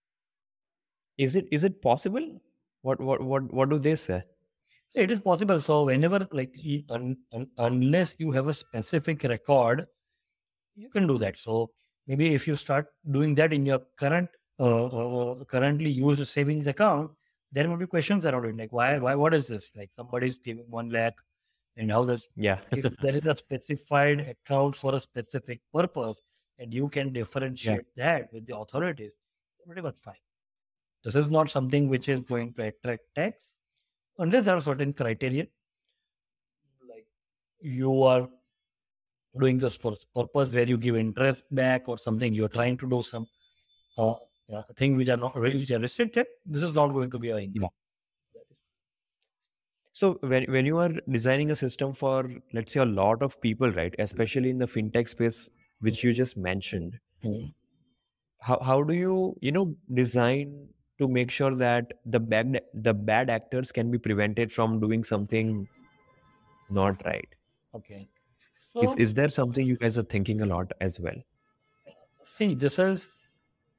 Is it possible? What do they say? It is possible. So whenever like unless you have a specific record, you can do that. So maybe if you start doing that in your currently used savings account, there will be questions around it. Like why what is this? Like somebody is giving 1 lakh, and how does Yeah. if there is a specified account for a specific purpose and you can differentiate that with the authorities, pretty much fine. This is not something which is going to attract tax unless there are certain criteria. Like you are doing this for purpose where you give interest back or something, you're trying to do some thing which are not which are restricted. This is not going to be a income. So when you are designing a system for, let's say, a lot of people, right, especially in the fintech space, which you just mentioned, how do you design to make sure that the bad actors can be prevented from doing something not right? Okay. Is there something you guys are thinking a lot as well? See, this is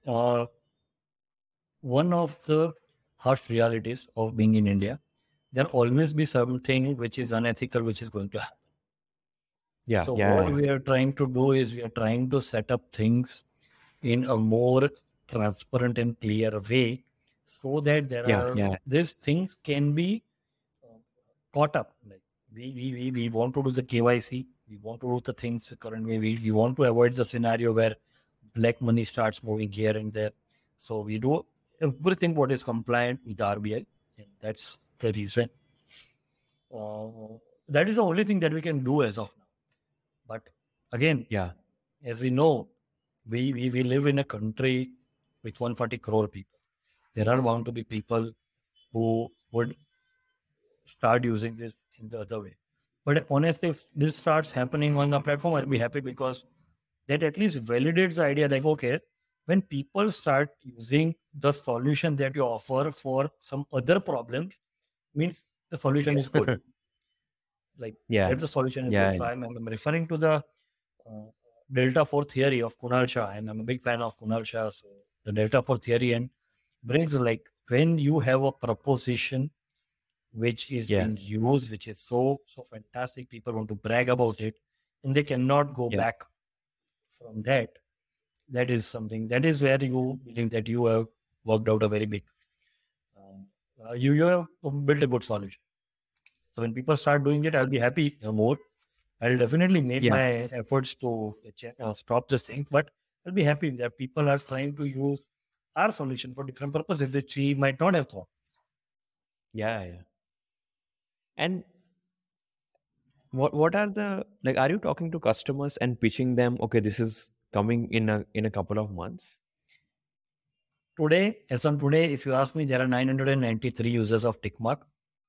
one of the harsh realities of being in India. There'll always be something which is unethical, which is going to happen. Yeah. So what we are trying to do is we are trying to set up things in a more transparent and clear way, so that these things can be caught up. Like we want to do the KYC, we want to do the things the current way. We want to avoid the scenario where black money starts moving here and there. So we do everything what is compliant with RBI, and that's the reason. That is the only thing that we can do as of now. But again, as we know, we live in a country with 140 crore people. There are bound to be people who would start using this in the other way. But honestly, if this starts happening on the platform, I'll be happy, because that at least validates the idea like, okay, when people start using the solution that you offer for some other problems, means the solution is good. Like, if the solution is good. So I'm referring to the Delta 4 theory of Kunal Shah, and I'm a big fan of Kunal Shah. So the data for theory and brings like when you have a proposition which is Yeah. being used, which is so fantastic, people want to brag about it, and they cannot go Yeah. back from that. That is something. That is where you believe that you have worked out a very big. You have built a good solution. So when people start doing it, I'll be happy more. I'll definitely make Yeah. my efforts to stop this thing, but I'll be happy that people are trying to use our solution for different purposes that we might not have thought. Yeah. Yeah. And what are the, like, are you talking to customers and pitching them, okay, this is coming in a couple of months? Today, as on today, if you ask me, there are 993 users of Tickmark,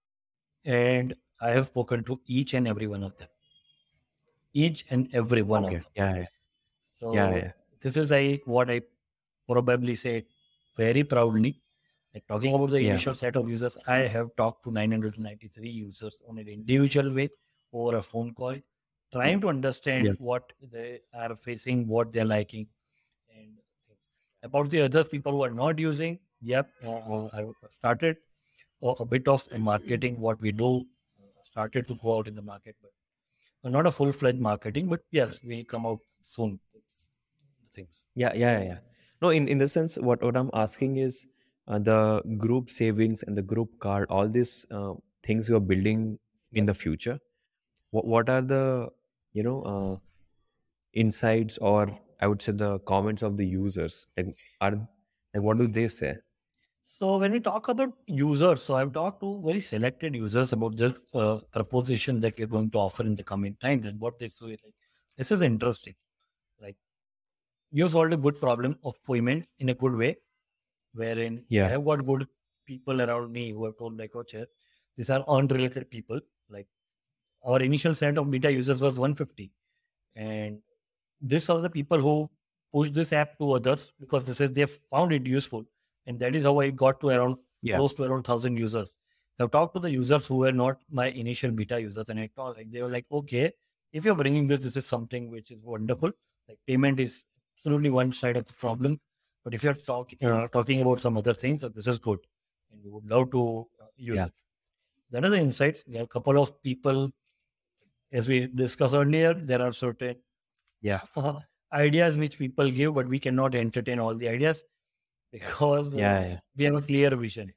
and I have spoken to each and every one of them. Each and every one of Okay. them. Yeah. Yeah. So Yeah. this is what I probably say very proudly. Like talking about the Yeah. initial set of users, I have talked to 993 users on an individual way over a phone call, trying to understand Yeah. what they are facing, what they're liking, and things. About the other people who are not using, yep, I started a bit of marketing. What we do started to go out in the market, but not a full-fledged marketing. But yes, we come out soon. Things. Yeah. No, in the sense, what I'm asking is the group savings and the group card, all these things you are building in the future. What are the, you know, insights, or I would say the comments of the users? Like what do they say? So when we talk about users, so I've talked to very selected users about this proposition that we're going to offer in the coming times, and what they say. Like, this is interesting. Like, you solved a good problem of payments in a good way, wherein I Yeah. have got good people around me who have told like, okay, these are unrelated people. Like our initial set of beta users was 150, and these are the people who push this app to others because they found it useful, and that is how I got to around Yeah. close to around 1,000 users. I've talked to the users who were not my initial beta users, and I thought like they were like, okay, if you're bringing this is something which is wonderful. Like payment is absolutely one side of the problem, but if you're talking about some other things, this is good, and we would love to use Yeah. it. That are the insights. There are a couple of people, as we discussed earlier, there are certain Yeah. ideas which people give, but we cannot entertain all the ideas because Yeah. we have a clear vision.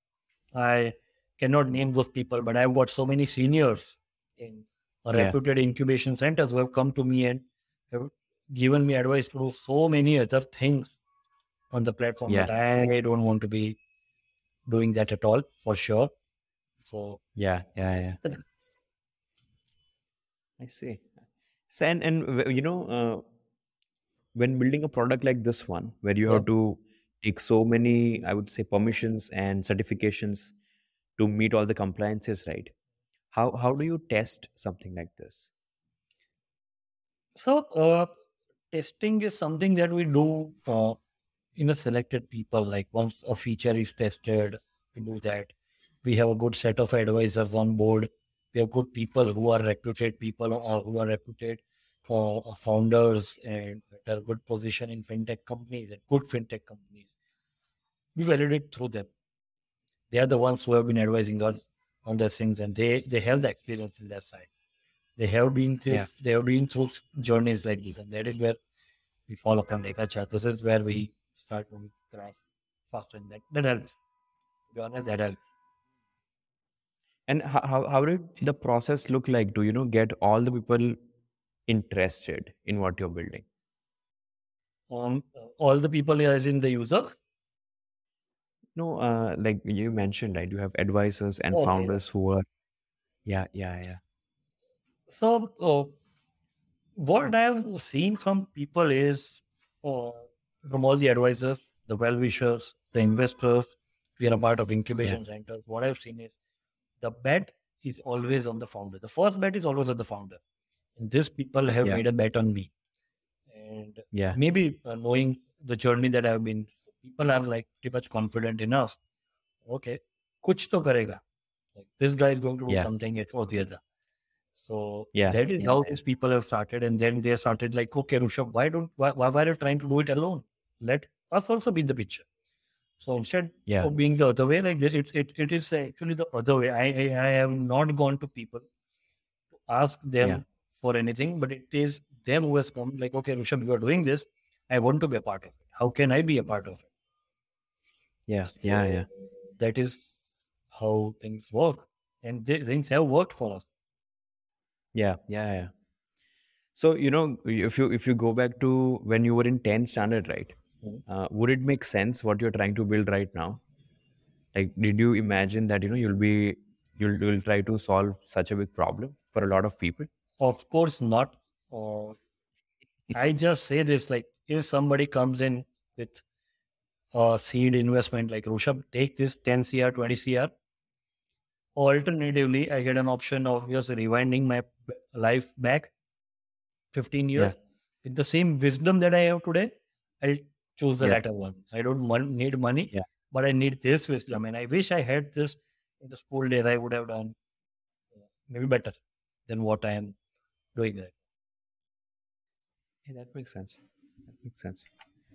I cannot name those people, but I've got so many seniors in Yeah. reputed incubation centers who have come to me and have given me advice to do so many other things on the platform Yeah. that I don't want to be doing that at all, for sure. So Yeah. I see. So, and you know, when building a product like this one, where you yeah. have to take so many, I would say, permissions and certifications to meet all the compliances, right? How do you test something like this? So testing is something that we do in a selected people. Like once a feature is tested, we do that. We have a good set of advisors on board. We have good people who are reputed people or who are reputed for founders and at a good position in fintech companies and good fintech companies. We validate through them. They are the ones who have been advising us on those things, and they have the experience in their side. They have been Yeah. they have been through journeys like this, and that is where we follow upon like acha. This is where we start to crash faster, and that helps. To be honest, that helps. And how did the process look like to, you know, get all the people interested in what you're building? All the people as in the user. No, like you mentioned, right? You have advisors and Okay. founders who are, yeah. So what I have seen from people is from all the advisors, the well-wishers, the investors, we are a part of incubation centers. What I've seen is the bet is always on the founder. The first bet is always on the founder. And these people have Yeah. made a bet on me. And Yeah. maybe knowing the journey that I've been, people are like pretty much confident enough. Okay, kuch to karega. Like this guy is going to do Yeah. something, it's or the other. So Yeah. that is how these people have started. And then they started like, okay, Rushabh, why are you trying to do it alone? Let us also be in the picture. So instead Yeah. of being the other way, like it is actually the other way. I have not gone to people to ask them Yeah. for anything, but it is them who has come like, okay, Rishabh, you are doing this. I want to be a part of it. How can I be a part of it? Yeah. So Yeah. Yeah. that is how things work, and things have worked for us. Yeah. Yeah. Yeah. So, if you go back to when you were in 10th standard, right? Mhm. Would it make sense what you're trying to build right now? Like, did you imagine that you'll try to solve such a big problem for a lot of people? Of course not. Uh, I just say this like if somebody comes in with a seed investment like Rishabh, take this 10 CR, 20 CR. Alternatively, I get an option of just rewinding my life back 15 Yeah. years with the same wisdom that I have today. I'll choose the Yeah. latter one. I don't need money, Yeah. but I need this wisdom. And I wish I had this in the school days. I would have done maybe better than what I am doing right. Yeah, that makes sense. That makes sense.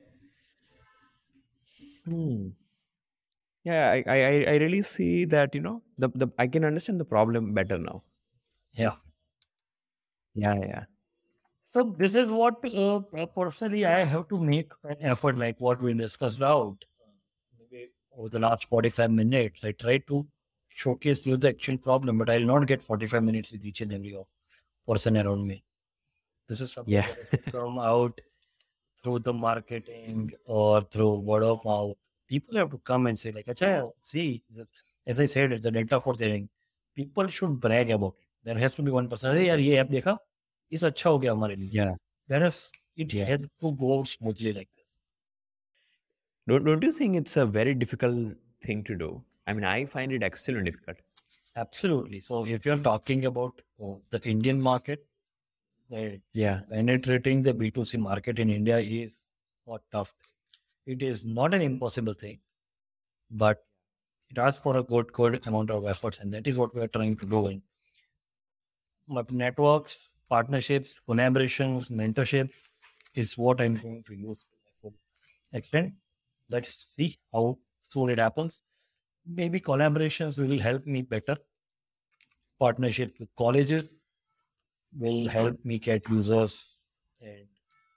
Hmm. Yeah, I really see that, the I can understand the problem better now. Yeah. Yeah, yeah. So this is what personally I have to make an effort like what we discussed out. Maybe over the last 45 minutes, I try to showcase you the actual problem, but I'll not get 45 minutes with each and every person around me. This is something Yeah. that has to come out through the marketing or through word of mouth. People have to come and say, like, Acha, see, as I said, the data for sharing, people should brag about it. There has to be one person, अरे यार ये app देखा, इस अच्छा हो गया हमारे लिए. Yeah. Whereas it Yeah. has to go smoothly like this. Don't you think it's a very difficult thing to do? I mean, I find it extremely difficult. Absolutely. So if you're talking about the Indian market, Yeah. penetrating the B2C market in India is a tough thing. It is not an impossible thing, but it asks for a good amount of efforts, and that is what we are trying to do. In networks, partnerships, collaborations, mentorships is what I'm going to use to my full extent. Let's see how soon it happens. Maybe collaborations will help me better. Partnerships with colleges will help me get users, and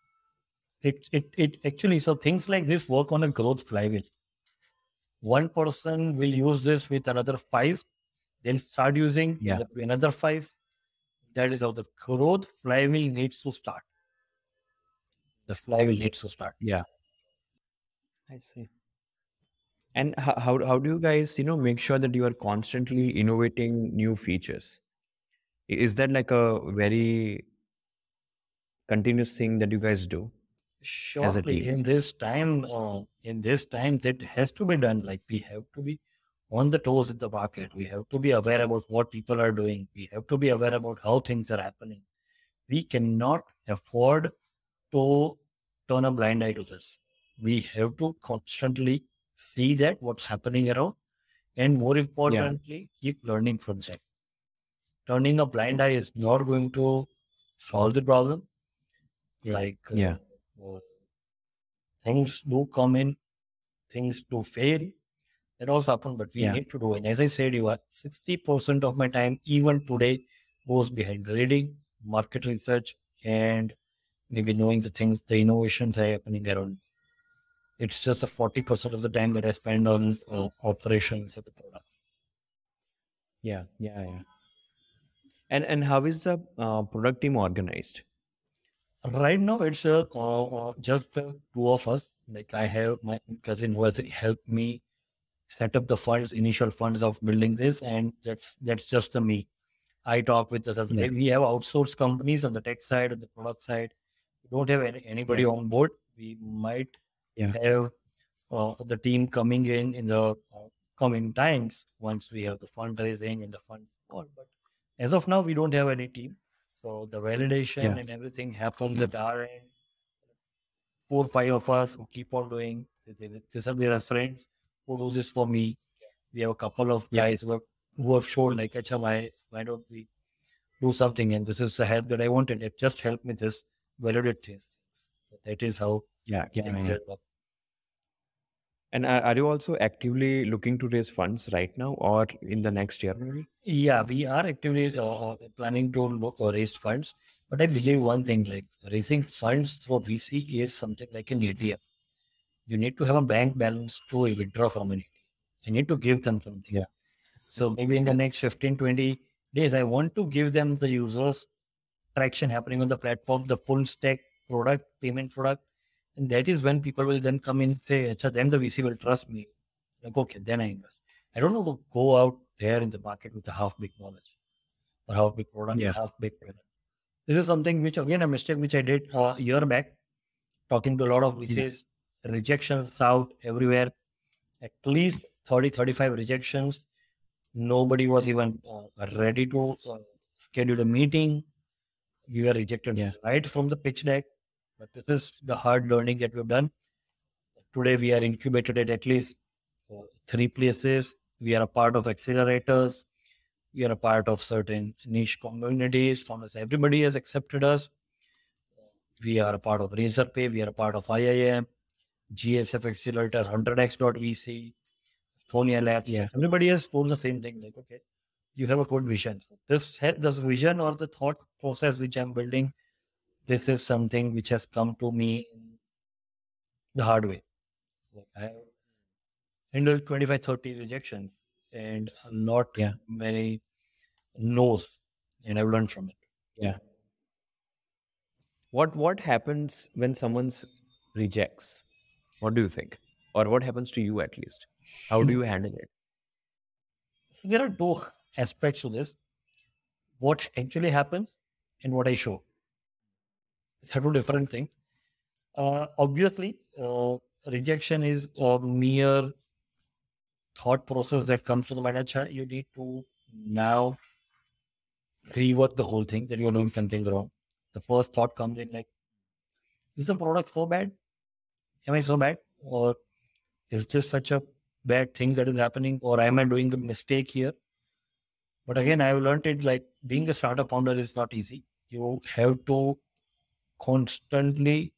it actually, so things like this work on a growth flywheel. One person will use this with another five, they'll start using Yeah. another five. That is how the growth flywheel needs to start. The flywheel needs to start. Yeah. I see. And how do you guys, make sure that you are constantly innovating new features? Is that like a very continuous thing that you guys do as a Surely team? in this time that has to be done. Like we have to be on the toes in the market. We have to be aware about what people are doing. We have to be aware about how things are happening. We cannot afford to turn a blind eye to this. We have to constantly see that what's happening around, and more importantly, keep learning from that. Turning a blind eye is not going to solve the problem. Like Yeah. things do come in, things do fail. That also happen, but we Yeah. need to do it. As I said, 60% of my time, even today, goes behind the reading, market research, and maybe knowing the things, the innovations are happening around. It's just a 40% of the time that I spend on operations of the products. Yeah. Yeah. Yeah. And how is the product team organized? Right now, it's just two of us. Like I have my cousin who has helped me set up the initial funds of building this, and that's just the me. I talk with the Yeah. we have outsourced companies on the tech side, on the product side. We don't have anybody on board. We might Yeah. have the team coming in the coming times once we have the fundraising and the funds. But as of now, we don't have any team. So the validation Yeah. and everything happens at our end. 4 or 5 of us who keep on doing. These are the referents who do this for me. We have a couple of Yeah. guys who have shown like, Acha, why don't we do something? And this is the help that I wanted. It just helped me just validate things. So that is how Yeah. Yeah. things Yeah. work. And are you also actively looking to raise funds right now or in the next year maybe? Yeah, we are actively planning to look or raise funds. But I believe one thing, like raising funds through VC is something like an ATM. You need to have a bank balance to withdraw from an ATM. You need to give them something. Yeah. So maybe in the next 15, 20 days, I want to give them the users traction happening on the platform, the full stack product, payment product. And that is when people will then come in and say, "Acha, then the VC will trust me." Like, okay, then I invest. I don't know to go out there in the market with a half big knowledge or half big product, Yeah. half big product. This is something which, again, a mistake which I did a year back, talking to a lot of VCs, rejections out everywhere, at least 30, 35 rejections. Nobody was even ready to schedule a meeting. We were rejected right from the pitch deck. But this is the hard learning that we've done. Today, we are incubated at least 3 places. We are a part of accelerators. We are a part of certain niche communities. Almost everybody has accepted us. We are a part of Razorpay. We are a part of IIM, GSF Accelerator, 100x.vc, Sonia Labs. Yeah. Everybody has told the same thing. Like, okay, you have a good vision. So this vision or the thought process which I'm building, this is something which has come to me the hard way. Like I handled 25, 30 rejections and not many no's, and I've learned from it. Yeah. What happens when someone's rejects? What do you think? Or what happens to you at least? How do you handle it? So there are two aspects to this. What actually happens and what I show. It's two different things. Obviously, rejection is a mere thought process that comes to the mind. Acha, you need to now rework the whole thing, that you're doing something wrong. The first thought comes in like, is the product so bad? Am I so bad? Or is this such a bad thing that is happening? Or am I doing a mistake here? But again, I've learned it like being a startup founder is not easy. You have to constantly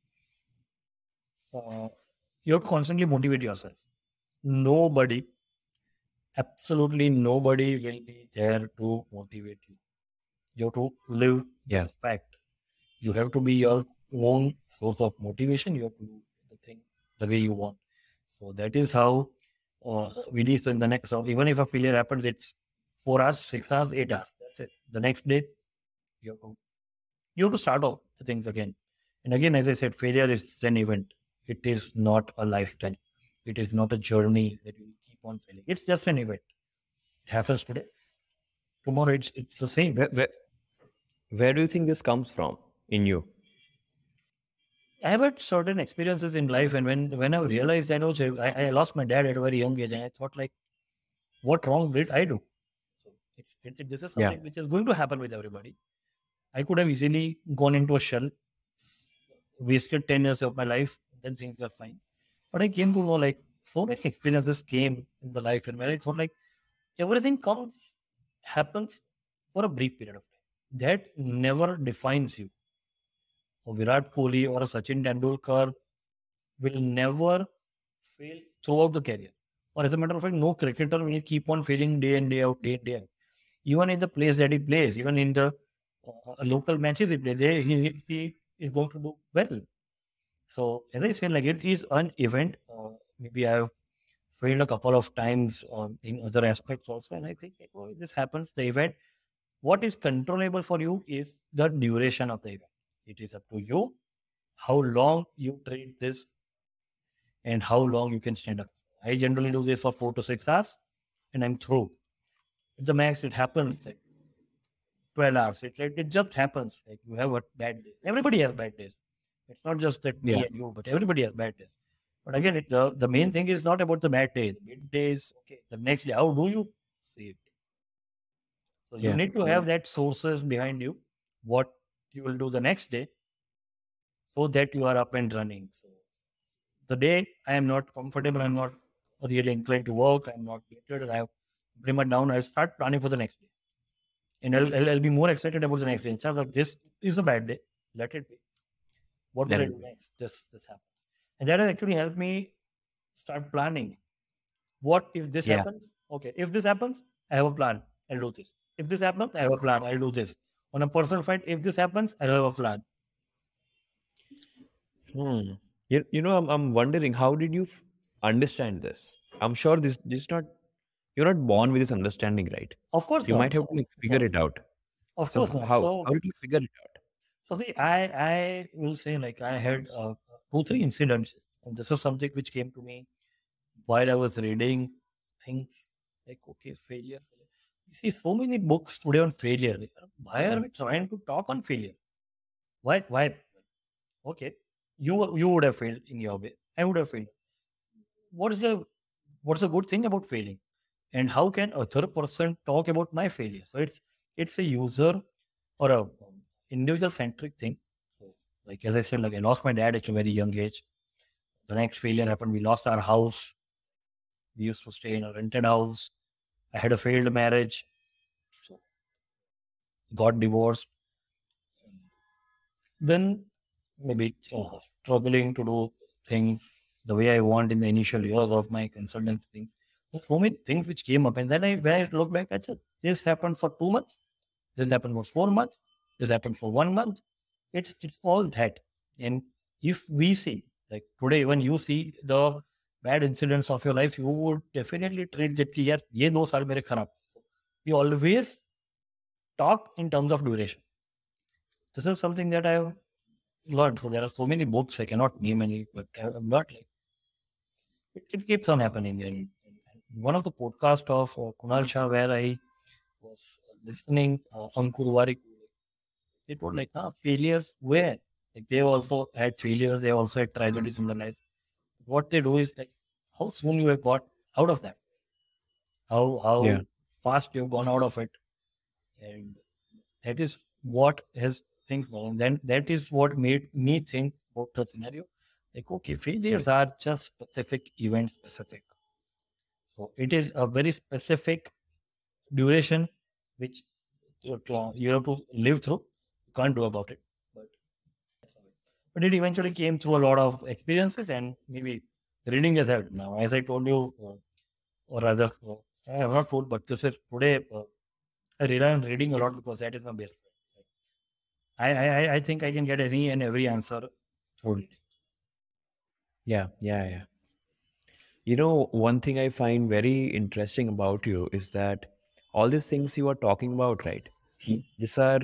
motivate yourself. Nobody, absolutely nobody will be there to motivate you. You have to live the fact. You have to be your own source of motivation. You have to do the things the way you want. So that is how we need. So in the next, so even if a failure happens, it's 4 hours, 6 hours, 8 hours. That's it. The next day, you have to start off the things again. And again, as I said, failure is an event. It is not a lifetime. It is not a journey that you keep on failing. It's just an event. It happens today. Tomorrow, it's the same. Where do you think this comes from in you? I have had certain experiences in life, and when I realized I lost my dad at a very young age, and I thought like, what wrong did I do? So this is something which is going to happen with everybody. I could have easily gone into a shell, wasted 10 years of my life, then things were fine. But I came to know like so many experiences came in the life, and when I thought like everything happens for a brief period of time. That never defines you. A Virat Kohli or a Sachin Tendulkar will never fail throughout the career. Or as a matter of fact, no cricketer will keep on failing day in, day out, day in, day out. Even in the place that he plays, even in the local matches he plays, he is going to do well. So as I said, like it is an event. Maybe I have failed a couple of times in other aspects also. And I think this happens, the event. What is controllable for you is the duration of the event. It is up to you how long you treat this and how long you can stand up. I generally do this for 4 to 6 hours and I'm through. At the max, it happens like 12 hours. It just happens. Like you have a bad day. Everybody has bad days. It's not just that me and you, but everybody has bad days. But again, the main thing is not about the bad day. The bad day is, okay, the next day, how do you see it? So you need to have that sources behind you, what you will do the next day, so that you are up and running. So the day I am not comfortable, I'm not really inclined to work, I'm not motivated, I have bring it down, I'll start planning for the next day. And I'll be more excited about the next day. Instead of this is a bad day, let it be. What will I do next? This happens. And that has actually helped me start planning. What if this Yeah. happens? Okay, if this happens, I have a plan. I'll do this. If this happens, I have a plan. I'll do this. On a personal fight, if this happens, I'll have a plan. Hmm. I'm wondering, how did you understand this? I'm sure this is not, you're not born with this understanding, right? Of course You not. might have to like figure it out. Of So course not. how So, how did you figure it out? so see, I will say like I had 2-3 incidents, and this was something which came to me while I was reading things like okay, failure. You see, so many books today on failure. Why are we trying to talk on failure? Why? Why? Okay, you would have failed in your way. I would have failed. What is the good thing about failing? And how can a third person talk about my failure? So it's a user or a individual centric thing. So, like as I said, like I lost my dad at a very young age. The next failure happened. We lost our house. We used to stay in a rented house. I had a failed marriage. So got divorced. Then maybe struggling to do things the way I want in the initial years of my consultancy things. So many things which came up. And then when I look back, I said, this happened for 2 months. This happened for 4 months. This happened for 1 month. It's all that. And if we see, like today, when you see the bad incidents of your life, you would definitely treat that कि यार ये 2 साल मेरे खराब. We always talk in terms of duration. This is something that I have learned. So there are so many books, I cannot name any, but I'm not like it keeps on happening. And one of the podcasts of Kunal Shah where I was listening, Ankur Warik, it was like, failures where? Like they also had failures, they also had tragedies in their lives. What they do is like how soon you have got out of that, how Yeah. fast you've gone out of it, and that is what has things going. Then that is what made me think about the scenario. Like, okay, failures are just specific event specific. So it is a very specific duration which you have to live through. You can't do about it. But it eventually came through a lot of experiences and maybe reading has helped. Now, as I told you, or rather, I have not told, but this is today. I rely on reading a lot because that is my best friend. I think I can get any and every answer through reading. Yeah. One thing I find very interesting about you is that all these things you are talking about, right? These are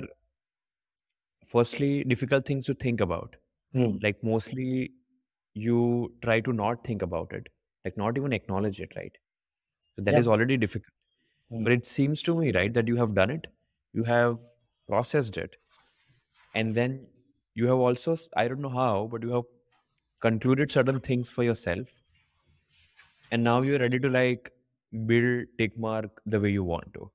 firstly difficult things to think about. Like mostly you try to not think about it, like not even acknowledge it, right? So that Yeah. is already difficult. But it seems to me, right, that you have done it, you have processed it, and then you have also, I don't know how, but you have concluded certain things for yourself, and now you're ready to like build tick mark the way you want to.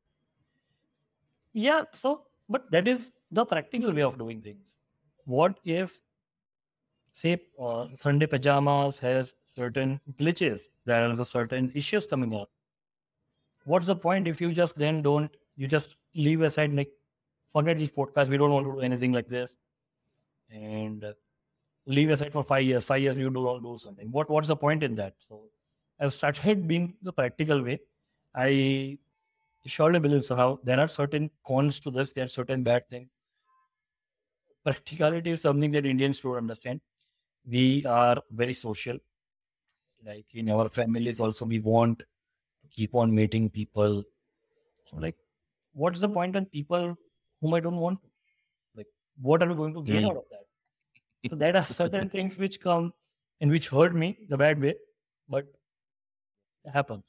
Yeah. So, but that is the practical way of doing things. What if, say, Sunday pajamas has certain glitches? There are certain issues coming up. What's the point if you just then don't? You just leave aside like, forget this podcast. We don't want to do anything like this, and leave aside for 5 years. 5 years you don't do something. What's the point in that? So I've started being the practical way. I surely believe somehow there are certain cons to this. There are certain bad things. Practicality is something that Indians don't understand. We are very social. Like in our families, also we want to keep on meeting people. So like, what's the point on people whom I don't want to? Like, what are we going to gain out of that? So there are certain things which come and which hurt me the bad way, but it happens.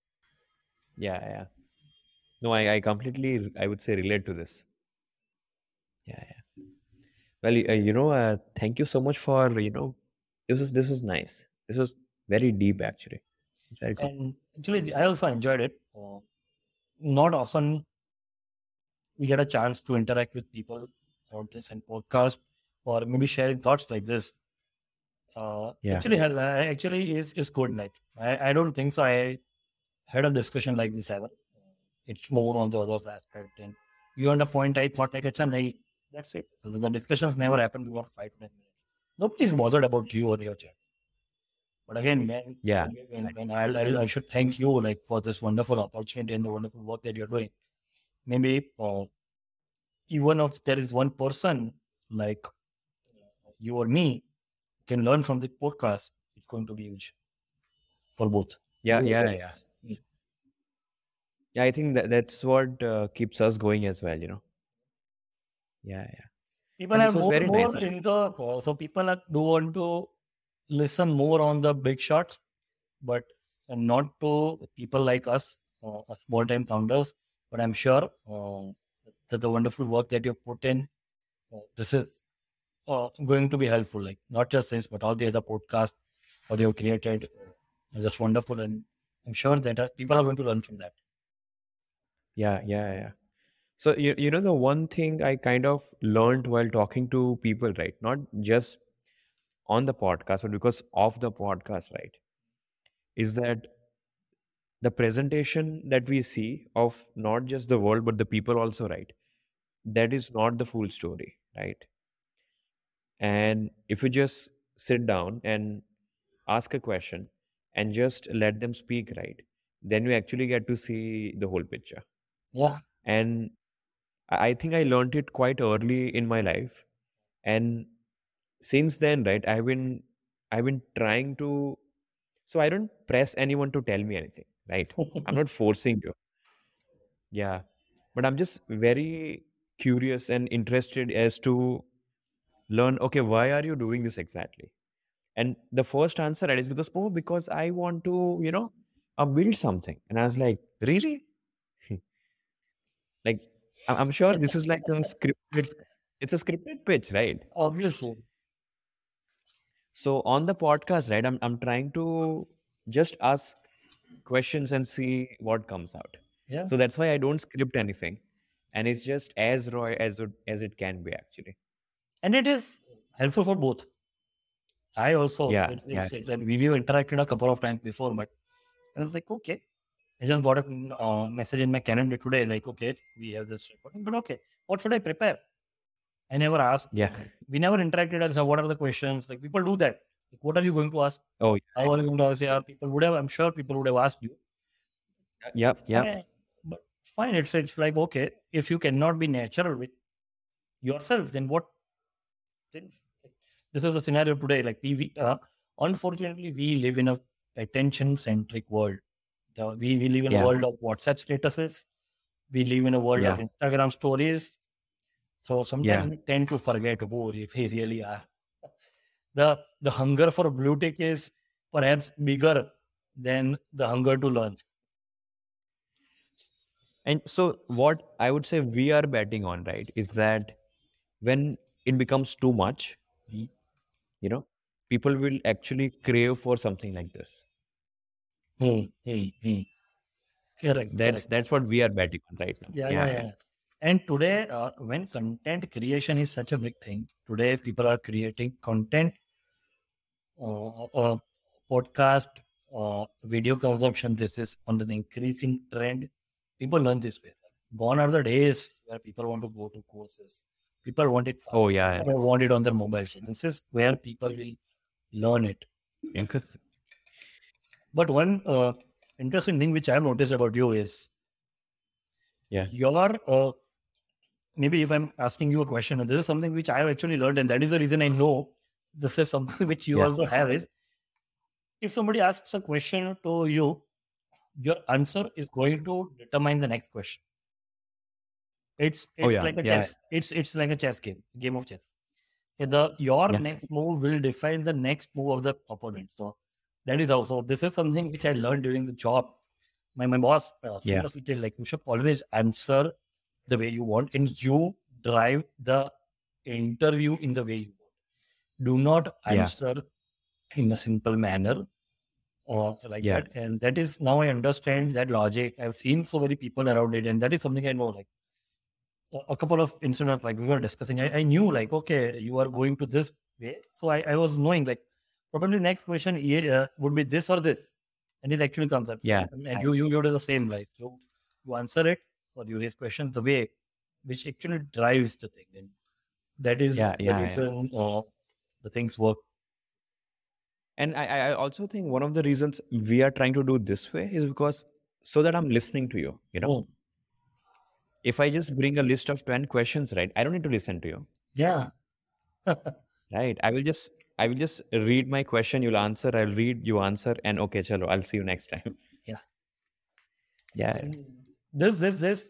Yeah. No, I completely, I would say, relate to this. Yeah. Well, thank you so much for, this was nice. This was very deep, actually. It's very good. And actually, I also enjoyed it. Not often we get a chance to interact with people on this and podcast or maybe sharing thoughts like this. Yeah. Actually is good. Like I don't think so. I had a discussion like this ever. It's more on the other aspect. And beyond a point, I thought like it's a night. That's it. So the discussions never happened before 5 to 10 minutes. Nobody's bothered about you or your chat. But again, man, Yeah. when I should thank you like for this wonderful opportunity and the wonderful work that you're doing. Maybe even if there is one person like you or me can learn from the podcast, it's going to be huge for both. Yeah. You as Yeah. well Yeah. as me. Yeah. I think that's what keeps us going as well. Yeah. Yeah. People But are this was very nice. more in the so people do want to listen more on the big shots, but not to people like us, small time founders. But I'm sure that the wonderful work that you've put in, this is going to be helpful. Like not just this, but all the other podcasts that you've created are just wonderful, and I'm sure that people are going to learn from that. Yeah. Yeah. Yeah. So the one thing I kind of learned while talking to people, right? Not just on the podcast, but because of the podcast, right? Is that the presentation that we see of not just the world but the people also, right? That is not the full story, right? And if you just sit down and ask a question and just let them speak, right, then you actually get to see the whole picture. Yeah, And I think I learned it quite early in my life. And since then, right, I've been trying to, so I don't press anyone to tell me anything, right? I'm not forcing you. Yeah. But I'm just very curious and interested as to learn, okay, why are you doing this exactly? And the first answer right is because I want to, build something. And I was like, really? Like, I'm sure this is like a scripted, it's a scripted pitch, right? obviously. So on the podcast, right, I'm trying to just ask questions and see what comes out. Yeah, So that's why I don't script anything. And it's just as raw as it can be, actually. and it is helpful for both. I also, Yeah, yeah, we've interacted a couple of times before, but I was like, okay. I just got a message in my calendar today, like, okay, we have this recording, but okay, what should I prepare? I never asked. yeah. We never interacted as what are the questions. Like people do that. Like, what are you going to ask? Oh, How are you going to ask? Yeah, people would have. I'm sure people would have asked you. yep, yep. But fine. It's like okay, if you cannot be natural with yourself, then what? Then, this is the scenario today. Like unfortunately, we live in a attention centric world. We live in a Yeah, world of WhatsApp statuses. We live in a world of yeah, Instagram stories. So sometimes yeah. we tend to forget who we really are. The hunger for blue tick is perhaps bigger than the hunger to learn. And so what I would say we are betting on, right, is that when it becomes too much, Hmm. you know, people will actually crave for something like this. Hmm. Correct. That's what we are betting on right now. Yeah. And today, when content creation is such a big thing, today people are creating content, podcast, video consumption. This is on the increasing trend. People learn this way. Gone are the days where people want to go to courses. People want it fast. Oh, yeah. People want it on their mobile phone. This is where people will learn it. Because But one interesting thing which I have noticed about you is yeah, your maybe if I'm asking you a question, and this is something which I have actually learned, and that is the reason I know this is something which you yeah, also have is if somebody asks a question to you, your answer is going to determine the next question. It's oh, yeah, like a yeah, chess. It's like a chess game of chess. So your yeah, next move will define the next move of the opponent. So that is also this is something which I learned during the job. My boss yeah, it like you should always answer the way you want, and you drive the interview in the way you want. Do not yeah, answer in a simple manner or like yeah, that. And that is now I understand that logic. I've seen so many people around it, and that is something I know. Like a couple of incidents, like we were discussing, I knew like, okay, you are going to this way. So I was knowing like probably next question would be this or this. And it actually comes up. yeah, And you do the same, like you answer it or you raise questions the way which actually drives the thing. And that is yeah, the yeah, reason the things work. And I also think one of the reasons we are trying to do this way is because so that I'm listening to you. Oh, If I just bring a list of 10 questions, right, I don't need to listen to you. yeah. Right. I will just read my question, you'll answer, I'll read, you answer, and okay, chalo, I'll see you next time. Yeah. Yeah. And this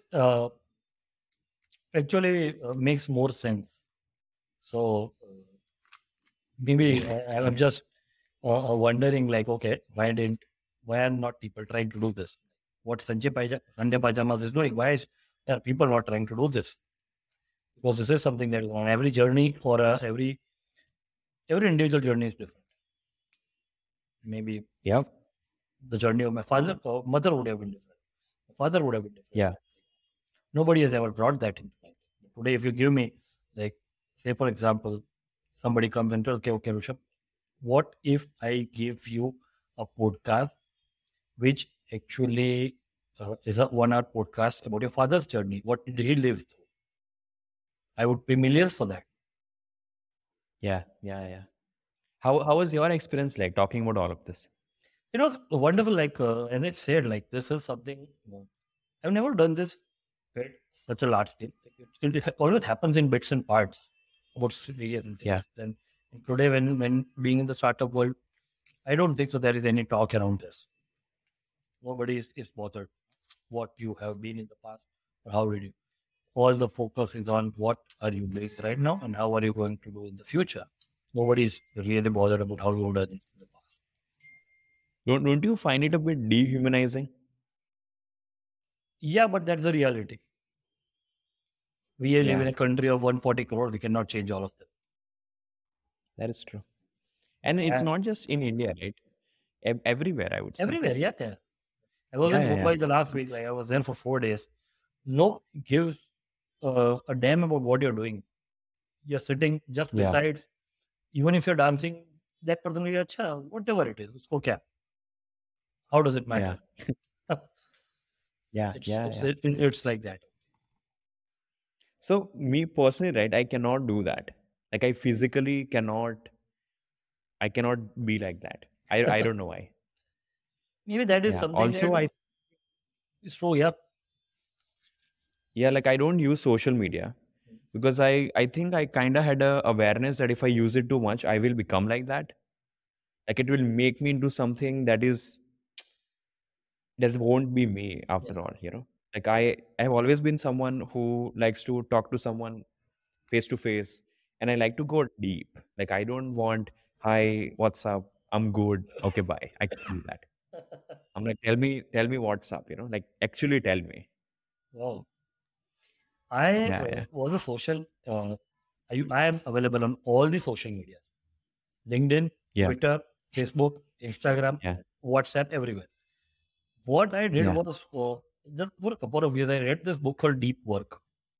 actually makes more sense. So maybe I'm just wondering, like, okay, why are not people trying to do this? What Sunday Pajamas is doing? Why are people not trying to do this? Because this is something that is on every journey, or every individual journey is different. Maybe Yeah. the journey of my father or mother would have been different. My father would have been different. Yeah. Nobody has ever brought that into my life. Today, if you give me, like, say for example, somebody comes and tells, okay, Rishabh, what if I give you a podcast which actually is a 1 hour podcast about your father's journey? What did he live through? I would pay millions for that. Yeah. How was your experience like talking about all of this? Wonderful. Like, as I said, like, this is something, I've never done this at such a large scale. Like, it always happens in bits and parts about studios and things. Yeah. And today, when being in the startup world, I don't think so there is any talk around this. Nobody is bothered what you have been in the past or how did you. All the focus is on what are you doing right now and how are you going to do in the future. Nobody is really bothered about how you done it in the past. Don't you find it a bit dehumanizing? Yeah, but that's the reality. We live Yeah. in a country of 140 crore. We cannot change all of them. That is true. And it's not just in India, right? Everywhere, I would say. Everywhere, yeah. There. I was in Yeah. Mumbai the last week. Like, I was there for 4 days. No gives a damn about what you're doing. You're sitting just Yeah. besides. Even if you're dancing, that person will be, "Acha, whatever it is, usko kya?" How does it matter? Yeah. It's like that. So me personally, right, I cannot do that. Like I physically cannot be like that. I don't know why. Maybe that is Yeah. something Also, that is true. Yeah. like I don't use social media because I think I kind of had a awareness that if I use it too much, I will become like that. Like it will make me into something that won't be me after all, Like I have always been someone who likes to talk to someone face to face, and I like to go deep. Like I don't want, hi, what's up? I'm good. Okay, bye. I can do that. I'm like, tell me what's up, like actually tell me. Wow. I Yeah. was a social. I am available on all the social medias: LinkedIn, Yeah. Twitter, Facebook, Instagram, Yeah. WhatsApp, everywhere. What I did Yeah. was, just for a couple of years, I read this book called Deep Work.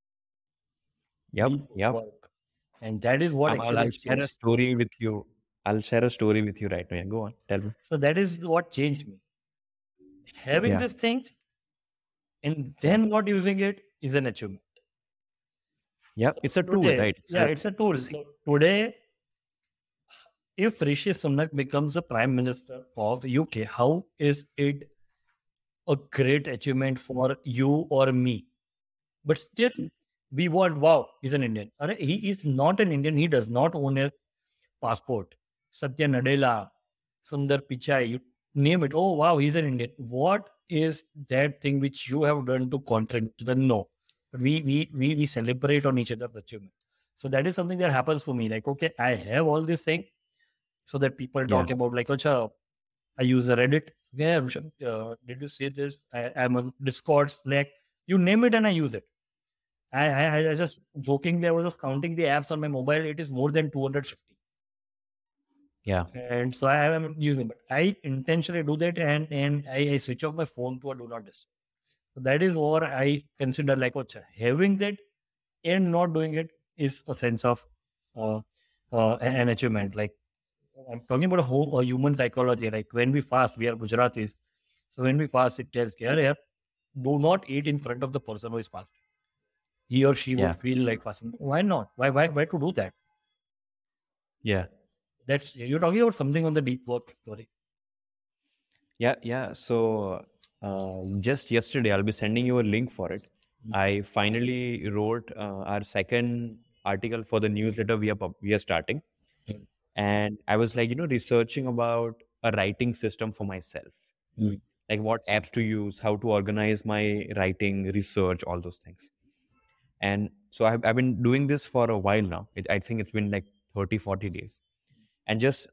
Yep. Deep Work. And that is what I'll actually share a changed. story with you. I'll share a story with you right now. Yeah, go on. Tell me. So that is what changed me. Having Yeah. these things and then not using it is an achievement. Yeah. It's a tool, Today, right? it's a tool. So today, if Rishi Sunak becomes the Prime Minister of UK, how is it a great achievement for you or me? But still, we want, wow, he's an Indian. He is not an Indian. He does not own a passport. Satya Nadella, Sundar Pichai, you name it. Oh, wow, he's an Indian. What is that thing which you have done to contribute to the no? But we celebrate on each other's achievement. So that is something that happens for me. Like, okay, I have all these things so that people talk about, like, Acha, I use a Reddit. Yeah, Rushabh, did you see this? I'm on Discord, Slack, you name it, and I use it. I just jokingly, I was just counting the apps on my mobile. It is more than 250. Yeah. And so I am using, but I intentionally do that, and I switch off my phone to a do not disturb. So that is what I consider, like, having that and not doing it is a sense of an achievement. Like, I'm talking about a human psychology. Like when we fast, we are Gujaratis. So when we fast, it tells, do not eat in front of the person who is fasting. He or she will feel like fasting. Why not? Why to do that? Yeah. That's you're talking about something on the deep work story. Yeah. So just yesterday, I'll be sending you a link for it. I finally wrote our second article for the newsletter we are starting, Mm. and I was like, researching about a writing system for myself, Mm. like what apps to use, how to organize my writing, research, all those things. And so I've been doing this for a while now. I think it's been like 30, 40 days. And just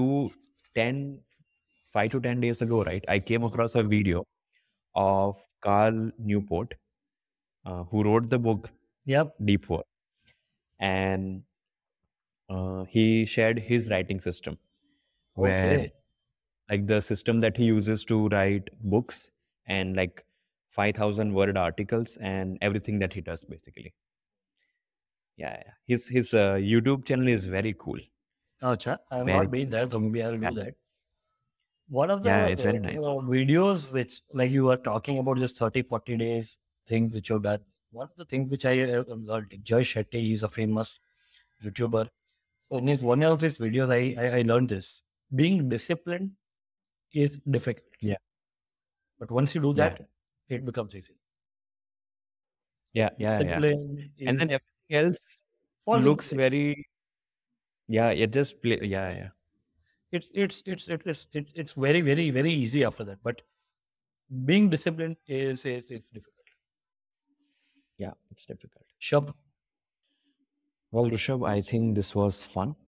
5 to 10 days ago, right, I came across a video of Carl Newport, who wrote the book Yep. Deep Work. And he shared his writing system, where Okay. like the system that he uses to write books and like 5,000 word articles and everything that he does basically. Yeah. His YouTube channel is very cool. Acha, I have Very not been there, so maybe I'll yeah, do that. One of the yeah, it's very nice. videos which, like you were talking about, just 30, 40 days thing which you've done. One of the things which I learned, Joy Shetty is a famous YouTuber. In one of his videos, I learned this. Being disciplined is difficult. Yeah. But once you do Yeah. that, it becomes easy. Yeah. Discipline And then is everything else falls into looks place. very it just play yeah. It's very, very, very easy after that. But being disciplined is difficult. Yeah, it's difficult. Shab, Well, Rishabh, I think this was fun.